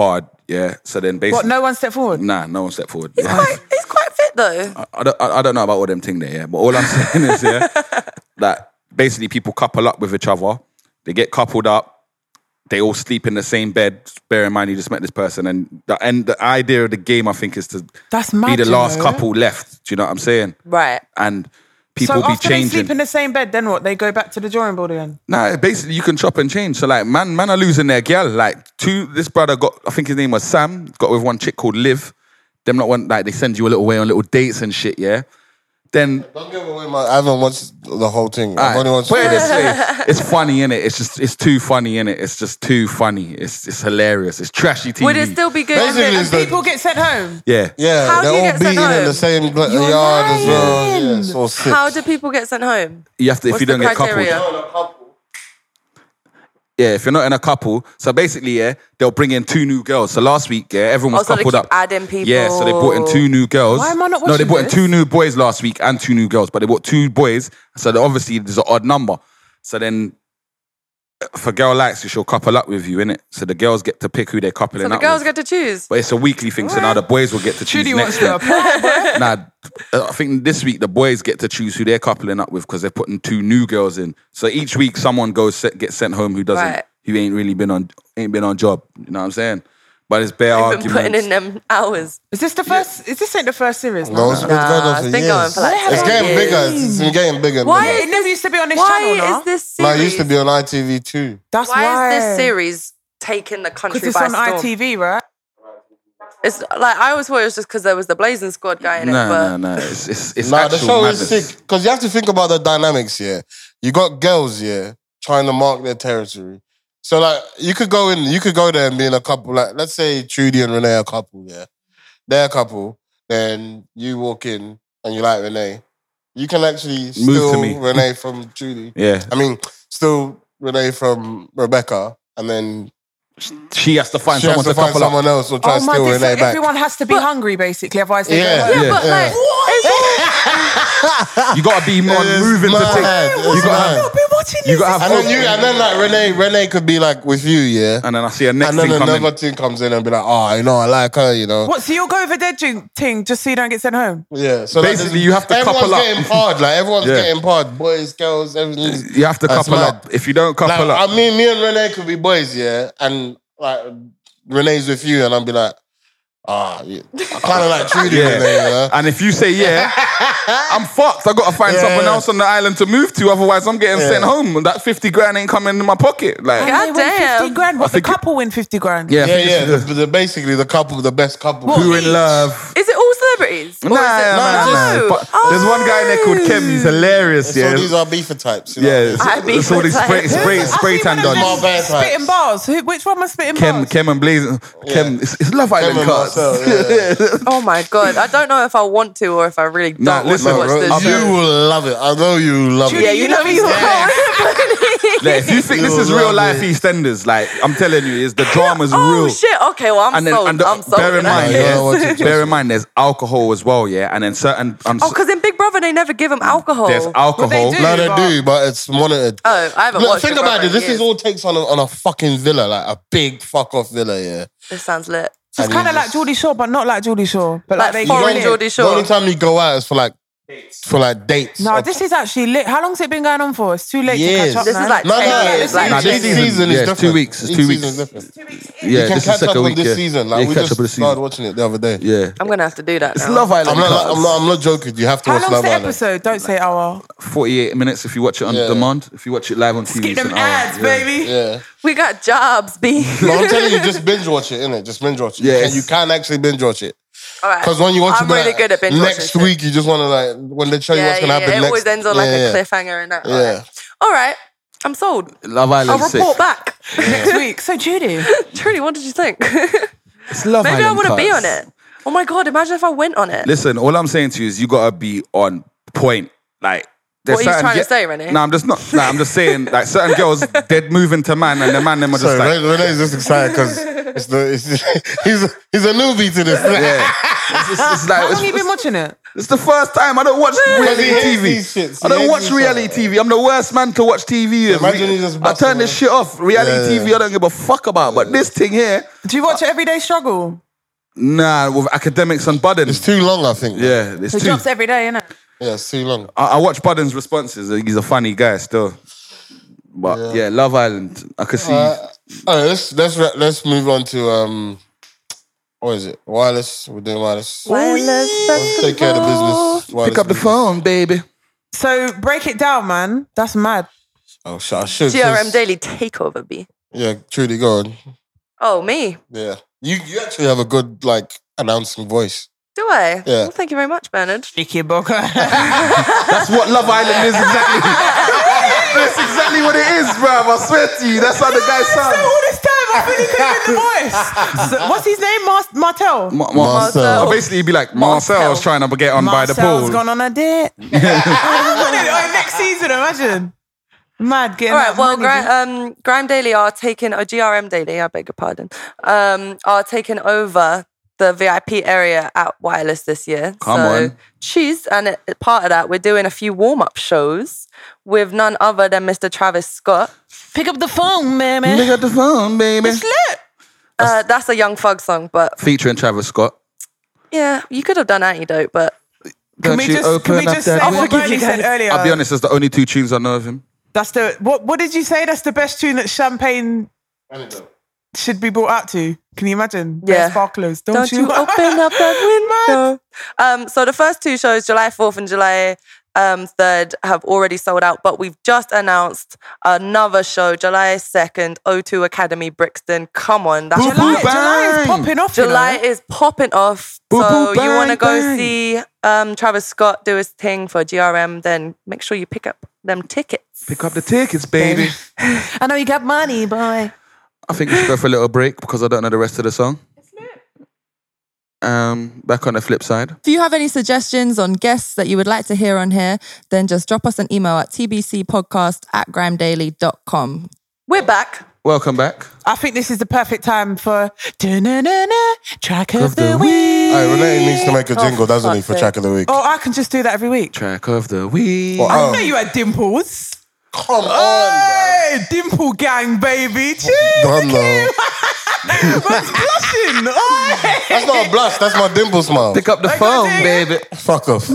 Yeah. So then basically, What? No one stepped forward. Nah, no one stepped forward. He's Yeah. quite, he's quite fit though. I, I, don't, I I don't know about all them thing there, yeah. But all I'm saying is, yeah, that basically people couple up with each other. They get coupled up. They all sleep in the same bed. Bear in mind, you just met this person, and the and the idea of the game, I think, is to That's be mad, the you last know. couple left. Do you know what I'm saying? Right. And people so be after they changing. sleep in the same bed, then what? They go back to the drawing board again. Nah, basically you can chop and change. So like, man, man are losing their gal. Like, two. This brother got, I think his name was Sam. Got with one chick called Liv. Them not one like they send you a little way on little dates and shit. Yeah. Then Don't give away my. I haven't watched the whole thing. I've Alright, only watched. put it this way, it's funny, innit? It's just, it's too funny, innit? It's just too funny. It's it's hilarious. It's trashy T V. Would it still be good? Basically, if it's it, the- People get sent home. Yeah. Yeah, How do they're you all get sent beating in home? the same bl- You're yard as well. lying. Yeah, it's all sick. how do people get sent home? You have to, if What's you don't the get criteria? coupled. Yeah, if you're not in a couple. So basically, yeah, they'll bring in two new girls. So last week, yeah, everyone was Oh, so they coupled keep up. adding people. Yeah, so they brought in two new girls. Why am I not No, they watching brought in this? two new boys last week and two new girls, but they brought two boys. So they- obviously there's an odd number. So then, if a girl likes you, she'll couple up with you, innit? So the girls get to pick who they're coupling So the up girls with. get to choose. But it's a weekly thing, so now the boys will get to choose Judy wants next to week. apply, bro. Nah, I think this week the boys get to choose who they're coupling up with because they're putting two new girls in. So each week someone goes set, gets sent home who doesn't, Right. who ain't really been on, ain't been on job. You know what I'm saying? But it's bare They've arguments. been putting in them hours. Is this the first? Is this ain't the first series? No, it's been going Nah, on it's for been years. going for like It's ten getting years. bigger. It's been getting bigger. Why bigger. It never used to be on this Why channel, no? is this No, series? it used to be on I T V too. That's why, why. is this series taking the country Because it's by on storm? I T V, right? It's like I always thought it was just because there was the Blazing Squad guy in it. No, but no, no. It's, it's, it's Nah, the actual show madness. is sick because you have to think about the dynamics here. You got girls here trying to mark their territory. So like you could go in, you could go there and be in a couple. Like let's say Trudy and Renee are a couple. Yeah, they're a couple. Then you walk in and you like Renee. You can actually Move steal to me. Renee from Trudy. Yeah. I mean, still Renee from Rebecca, and then She has to find she has someone to to find couple someone up. else or try Oh to my steal God, so Renee back. everyone has to be hungry, basically, otherwise they Yeah. go home. yeah, but yeah. like, it's You gotta be on It's moving to mad. take. It's You gotta mad. have, I've been watching you this. gotta have And then hope. you, and then like Renee, Renee could be like with you, yeah. And then I see a next And then thing coming. another thing comes in and be like, oh, you know, I like her, you know. What? So you'll go over their drink thing just so you don't get sent home? Yeah. So Basically, like, you have to everyone's couple up. getting parred. Like everyone's Yeah. getting parred. Boys, girls, everything. You have to That's couple mad. up. If you don't couple Like, up, I mean, me and Renee could be boys, yeah, and like Renee's with you, and I'll be like, ah, yeah. I kind of like Trudy, yeah. Renee, you know. And if you say yeah, I'm fucked. I gotta find Yeah, someone yeah. else on the island to move to. Otherwise, I'm getting Yeah. sent home. And that fifty grand ain't coming in my pocket. Like, God And they win damn. fifty grand. What, I the think it- couple win fifty grand? yeah, I Yeah, think yeah. it's- The, the, basically, the couple, the best couple. who in love? is it all celebrities? Or Nah, is it, nah, nah, no. But there's one guy in there called Kem. He's hilarious. So Yeah, these are beefer types. You know? yeah. I It's, be it's all these spray, for spray, I spray see tan one of them dons. Small bad types. Spitting bars. Who, which one was spitting Kem, bars? Kem and Blazing. Kem, it's, it's Love Kem Island and cards. Marcel, yeah. Oh my God. I don't know if I want to or if I really don't Nah, want listen, to watch bro, this I'm- show. You will love it. I know you love Judy, Yeah, it. you know you Like, if you think this is real life EastEnders, like I'm telling you, is the drama's Oh real. shit, okay, well I'm And then, sold. and the- I'm sold. bear in now. mind, Yeah, yeah, I want to bear just- in mind, there's alcohol as well, yeah, and then certain. Um, Oh, because in Big Brother they never give them alcohol. there's alcohol. Well, they do. No, they but- do, but it's monitored. Oh, I haven't Look, watched think Big about Brother it. This in is years. all takes on a, on a fucking villa, like a big fuck off villa, yeah. This sounds lit. So it's And kind of you like just- Geordie Shore, but not like Geordie Shore. But like, Like they foreign you know- Geordie The Shore. only time you go out is for like for like dates. No, Or- this is actually lit. How long's it been going on for? It's too late Years. to catch up This now. is like no, ten no, years. it's Like, Nah, each this season- season yeah, is it's different. two weeks, it's Each two season weeks. is different. Yeah, You can this is catch up second on week. this yeah. season. Yeah, Like we catch just up with the started season. watching it the other day. Yeah, I'm gonna have to do that it's now. Love Island. I'm not, cards. I'm not. I'm not joking. You have to How watch long's Love the Island. episode? Don't say hour. forty-eight minutes if you watch it on Yeah. demand. If you watch it live on T V, Get it's them an hour. ads, Yeah. baby. Yeah. We got jobs, B. No, I'm telling you, just binge watch it, innit? Just binge watch it. Yes. You, can, you can actually binge watch it. All right. Because when you watch I'm it, really like, good at binge next watching week, you just want to like when they show you Yeah, what's gonna yeah, happen it next. always ends on like yeah, a yeah. cliffhanger and that. All Yeah. right. All right. I'm sold. Love I'll Island sick. report back. Next week. So Judy. Trudy, what did you think? It's Love Maybe I Island want to be cards. on it. Oh my God, imagine if I went on it. Listen, all I'm saying to you is you gotta be on point. Like, there's What are you certain trying to ge- say, Renee? No, I'm just not. Nah, I'm just saying, like, certain girls, they'd move into man, and the man them are just So like, Ren- Renee's just excited because it's the it's, he's he's a newbie to this. yeah. It's, it's, it's like, How long it's, have you been watching it? It's the first time. I don't watch reality he hates T V. these shits. I He don't hates watch these reality shit. T V. I'm the worst man to watch T V. with. Imagine he just I busts turn it, this man. shit off. Reality Yeah, yeah. T V, I don't give a fuck about. But this thing here, Do you watch Everyday Struggle? nah, with academics on Budden. It's too long, I think. man. Yeah, it's It too. drops every day, innit? Yeah, it's too long. I, I watch Budden's responses. He's a funny guy still. But yeah, Love Island. I could see. Uh, all right, let's let's re- let's move on to um, what is it? Wireless. We're doing wireless. Wireless Let's take care of the business. Wireless Pick up the business. phone, baby. So break it down, man. That's mad. Oh, sh- I should. G R M just- Daily Takeover, B. Yeah, truly, go on. Oh, me? Yeah, you you actually have a good like announcing voice. Do I? Yeah. Well, thank you very much, Bernard. Vicky Boca. That's what Love Island is exactly. That's exactly what it is, bruv. I swear to you. That's how the guy So sounds. all this time, I really couldn't get the voice. So, what's his name? Mar- Martel. Ma- Ma- Marcel. So basically, he'd be like, Marcel's trying to get on by the Marcel's pool. gone on a date. Oh, next season, imagine. Mad getting All right, that well, money. Gra- um, Grime Daily are taking, or G R M Daily, I beg your pardon, um, are taking over the V I P area at Wireless this year. Come so, on. Cheese, and it, part of that, we're doing a few warm-up shows with none other than Mister Travis Scott. Pick up the phone, baby. Pick up the phone, baby. It's lit. Uh, that's a Young Thug song, but Featuring Travis Scott. yeah, you could have done Antidote, but Can Don't we you just, open can we up just that say window? what Bernie said earlier? I'll be honest, that's the only two tunes I know of him. That's the what? What did you say? That's the best tune that Champagne should be brought out to. Can you imagine? Yeah. Bare Sparklers. Don't, don't, you, open up that window? Um, so the first two shows, July fourth and July um, third, have already sold out, but we've just announced another show, July second, O two Academy, Brixton. Come on, that's Boop, July, boop, July is bang. popping off. you July know? is popping off. Boop, so boop, you want to bang, go bang. see um, Travis Scott do his thing for G R M, then make sure you pick up them tickets. Pick up the tickets, baby. I know you got money, boy. I think we should go for a little break because I don't know the rest of the song. Um, back on the flip side. If you have any suggestions on guests that you would like to hear on here, then just drop us an email at t b c podcast at grimedaily dot com. We're back. Welcome back. I think this is the perfect time for da-na-na-na, track of the week. All right, Renee needs to make a Oh, jingle, doesn't he, fuck's for sake. track of the week? Oh, I can just do that every week. Track of the week. Well, I oh, know you had dimples. come on, Hey, dimple gang, baby. Cheers. man. Done now. Man's blushing. Oh, That's not a blush. That's my dimple smile. Pick up the I phone, got it. baby. Fuck off.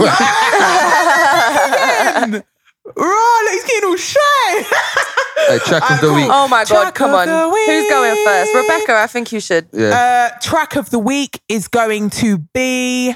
Right, look, he's getting all shy. Hey, track of the week. Oh my God, Track come of on. the week. Who's going first? Rebecca, I think you should. Yeah. Uh, track of the week is going to be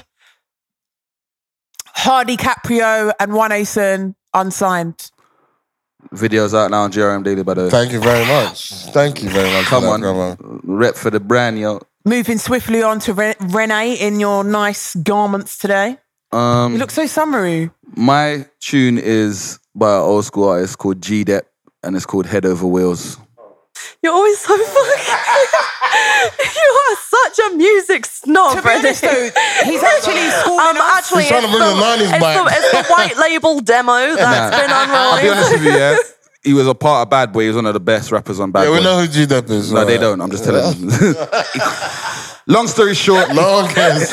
Hardy Caprio and One Asen, Unsigned. Videos out now on G R M Daily, by the way. Thank you very much. Thank you very much. Come for that, on. Grandma. Rep for the brand, yo. Moving swiftly on to Re- Renee in your nice garments today. Um, You look so summery. my tune is by an old school artist called G-Dep, and it's called Head Over Wheels. You're always so fucking... you are such a music snob, To be honest Renee. though, he's actually schooling Um, us. actually, He's trying to it's bring the, the nineties it's, back. the, it's the white label demo that's Nah. been I'll be honest unrolling. with you, yeah. He was a part of Bad Boy. He was one of the best rappers on Bad Yeah, Boy. we know who G-Dep is. No, they alright. don't. I'm just telling them. Long story short, No one cares.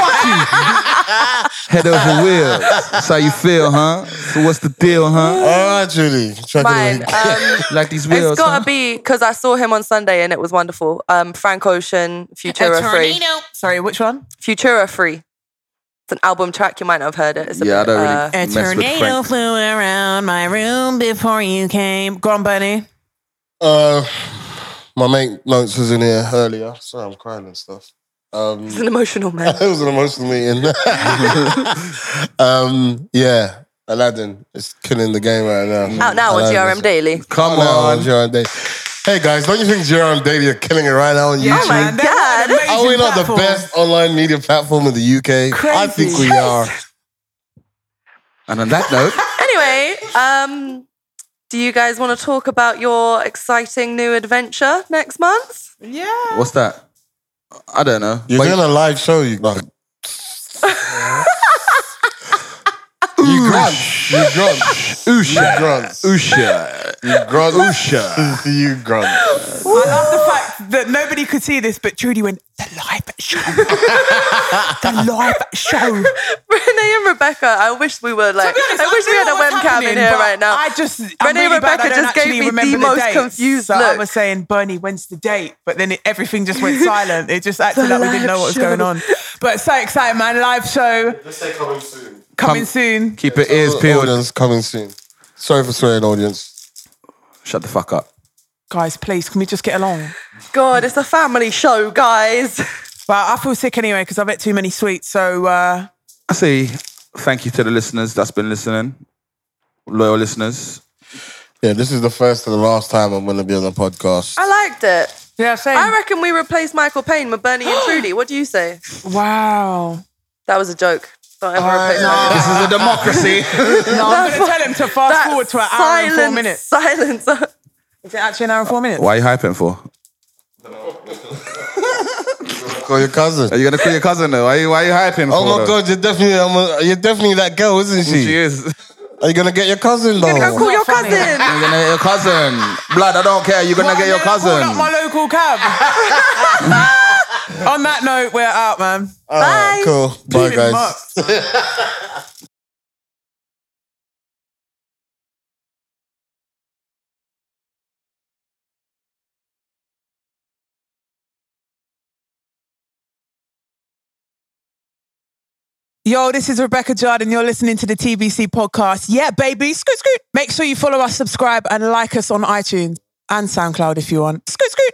Head Over Wheels. That's how you feel, huh? So what's the deal, huh? All right, Judy. Track Fine. of the week. Um, Like these wheels, it's got to huh? be, because I saw him on Sunday and it was wonderful. Um, Frank Ocean, Futura Free. Sorry, which one? Futura Free. It's an album track. You might not have heard it. It's a Yeah, I bit, don't really uh, A mess with tornado Frank. flew around my room before you came. Go on, Bernie. Uh, my mate Notes was in here earlier. Sorry, I'm crying and stuff. Um, It's an emotional man. it was an emotional meeting. um, yeah, Aladdin is killing the game right now. Out now on Aladdin G R M is- Daily. Come Out now on. G R M Daily. Hey guys, don't you think G R M Daily are killing it right now on Yeah, YouTube? man. they're God. an amazing Are we not platform. the best online media platform in the U K? I think we are. And on that note, Anyway, um, do you guys want to talk about your exciting new adventure next month? Yeah. what's that? I don't know. You're But- doing a live show, you like. You grunt. You grunt. Usha. You grunt. Usha. You grunt. Usha. You grunt. I love the fact that nobody could see this, but Trudy went, the live show. The live show. Renee and Rebecca, I wish we were like, honest, I wish we had a webcam in here right now. I just, I'm Renee really and Rebecca bad. I don't just gave actually me remember the the most dates. confused So look. I was saying, Bernie, when's the date? But then it, everything just went silent. It just acted The like we didn't know live what was show. going on. But so excited, man. Live show. Let's say coming soon. Coming Come- soon. Keep your ears peeled. Audience coming soon. Sorry for swearing, audience. Shut the fuck up. Guys, please, can we just get along? God, it's a family show, guys. Well, I feel sick anyway because I've ate too many sweets. So, uh, I say thank you to the listeners that's been listening. Loyal listeners. Yeah, this is the first and the last time I'm going to be on the podcast. I liked it. yeah, same. I reckon we replaced Michael Payne with Bernie and Trudy. What do you say? Wow. That was a joke. Don't ever Uh, replace no. Michael This is a democracy. No, I'm going to tell him to fast That forward to an hour and four silence, minutes. Silence. Is it actually an hour and four minutes? Why are you hyping for? Call your cousin. Are you gonna call your cousin though? Why are you, why are you hyping for? Oh my though? God, you're definitely, I'm a, you're definitely that girl, isn't she? She is. Are you gonna get your cousin though? You're gonna go call your funny. cousin. You're gonna get your cousin. Blood, I don't care. You're gonna Well, get your then I'll cousin. Call up my local cab. On that note, we're out, man. All right, cool. Bye, Beat him guys. up. Yo, this is Rebecca Judd and you're listening to the T B C podcast. Yeah, baby. Scoot, scoot. Make sure you follow us, subscribe, and like us on iTunes and SoundCloud if you want. Scoot, scoot.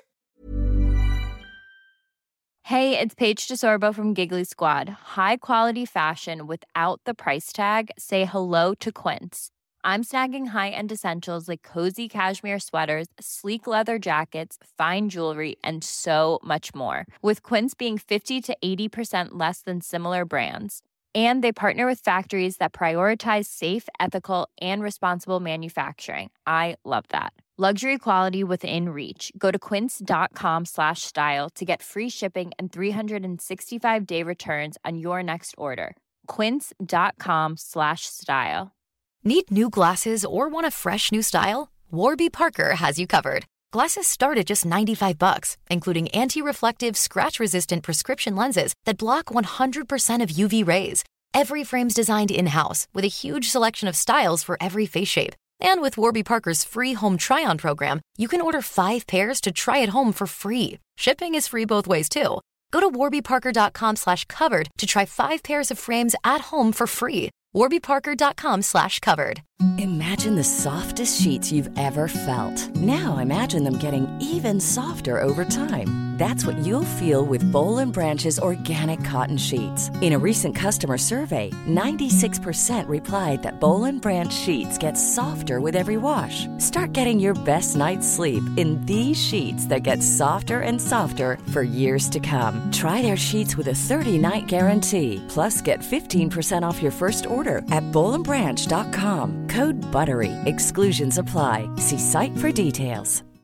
Hey, it's Paige DeSorbo from Giggly Squad. High quality fashion without the price tag. Say hello to Quince. I'm snagging high-end essentials like cozy cashmere sweaters, sleek leather jackets, fine jewelry, and so much more. With Quince being fifty to eighty percent less than similar brands. And they partner with factories that prioritize safe, ethical, and responsible manufacturing. I love that. Luxury quality within reach. Go to quince.com slash style to get free shipping and three sixty-five day returns on your next order. Quince.com slash style. Need new glasses or want a fresh new style? Warby Parker has you covered. Glasses start at just ninety-five bucks, including anti-reflective, scratch-resistant prescription lenses that block one hundred percent of U V rays. Every frame's designed in-house with a huge selection of styles for every face shape. And with Warby Parker's free home try-on program, you can order five pairs to try at home for free. Shipping is free both ways, too. Go to warbyparker.com slash covered to try five pairs of frames at home for free. warbyparker.com slash covered. Imagine the softest sheets you've ever felt. Now imagine them getting even softer over time. That's what you'll feel with Boll and Branch's organic cotton sheets. In a recent customer survey, ninety-six percent replied that Boll and Branch sheets get softer with every wash. Start getting your best night's sleep in these sheets that get softer and softer for years to come. Try their sheets with a thirty-night guarantee. Plus, get fifteen percent off your first order at boll and branch dot com. Code BUTTERY. Exclusions apply. See site for details.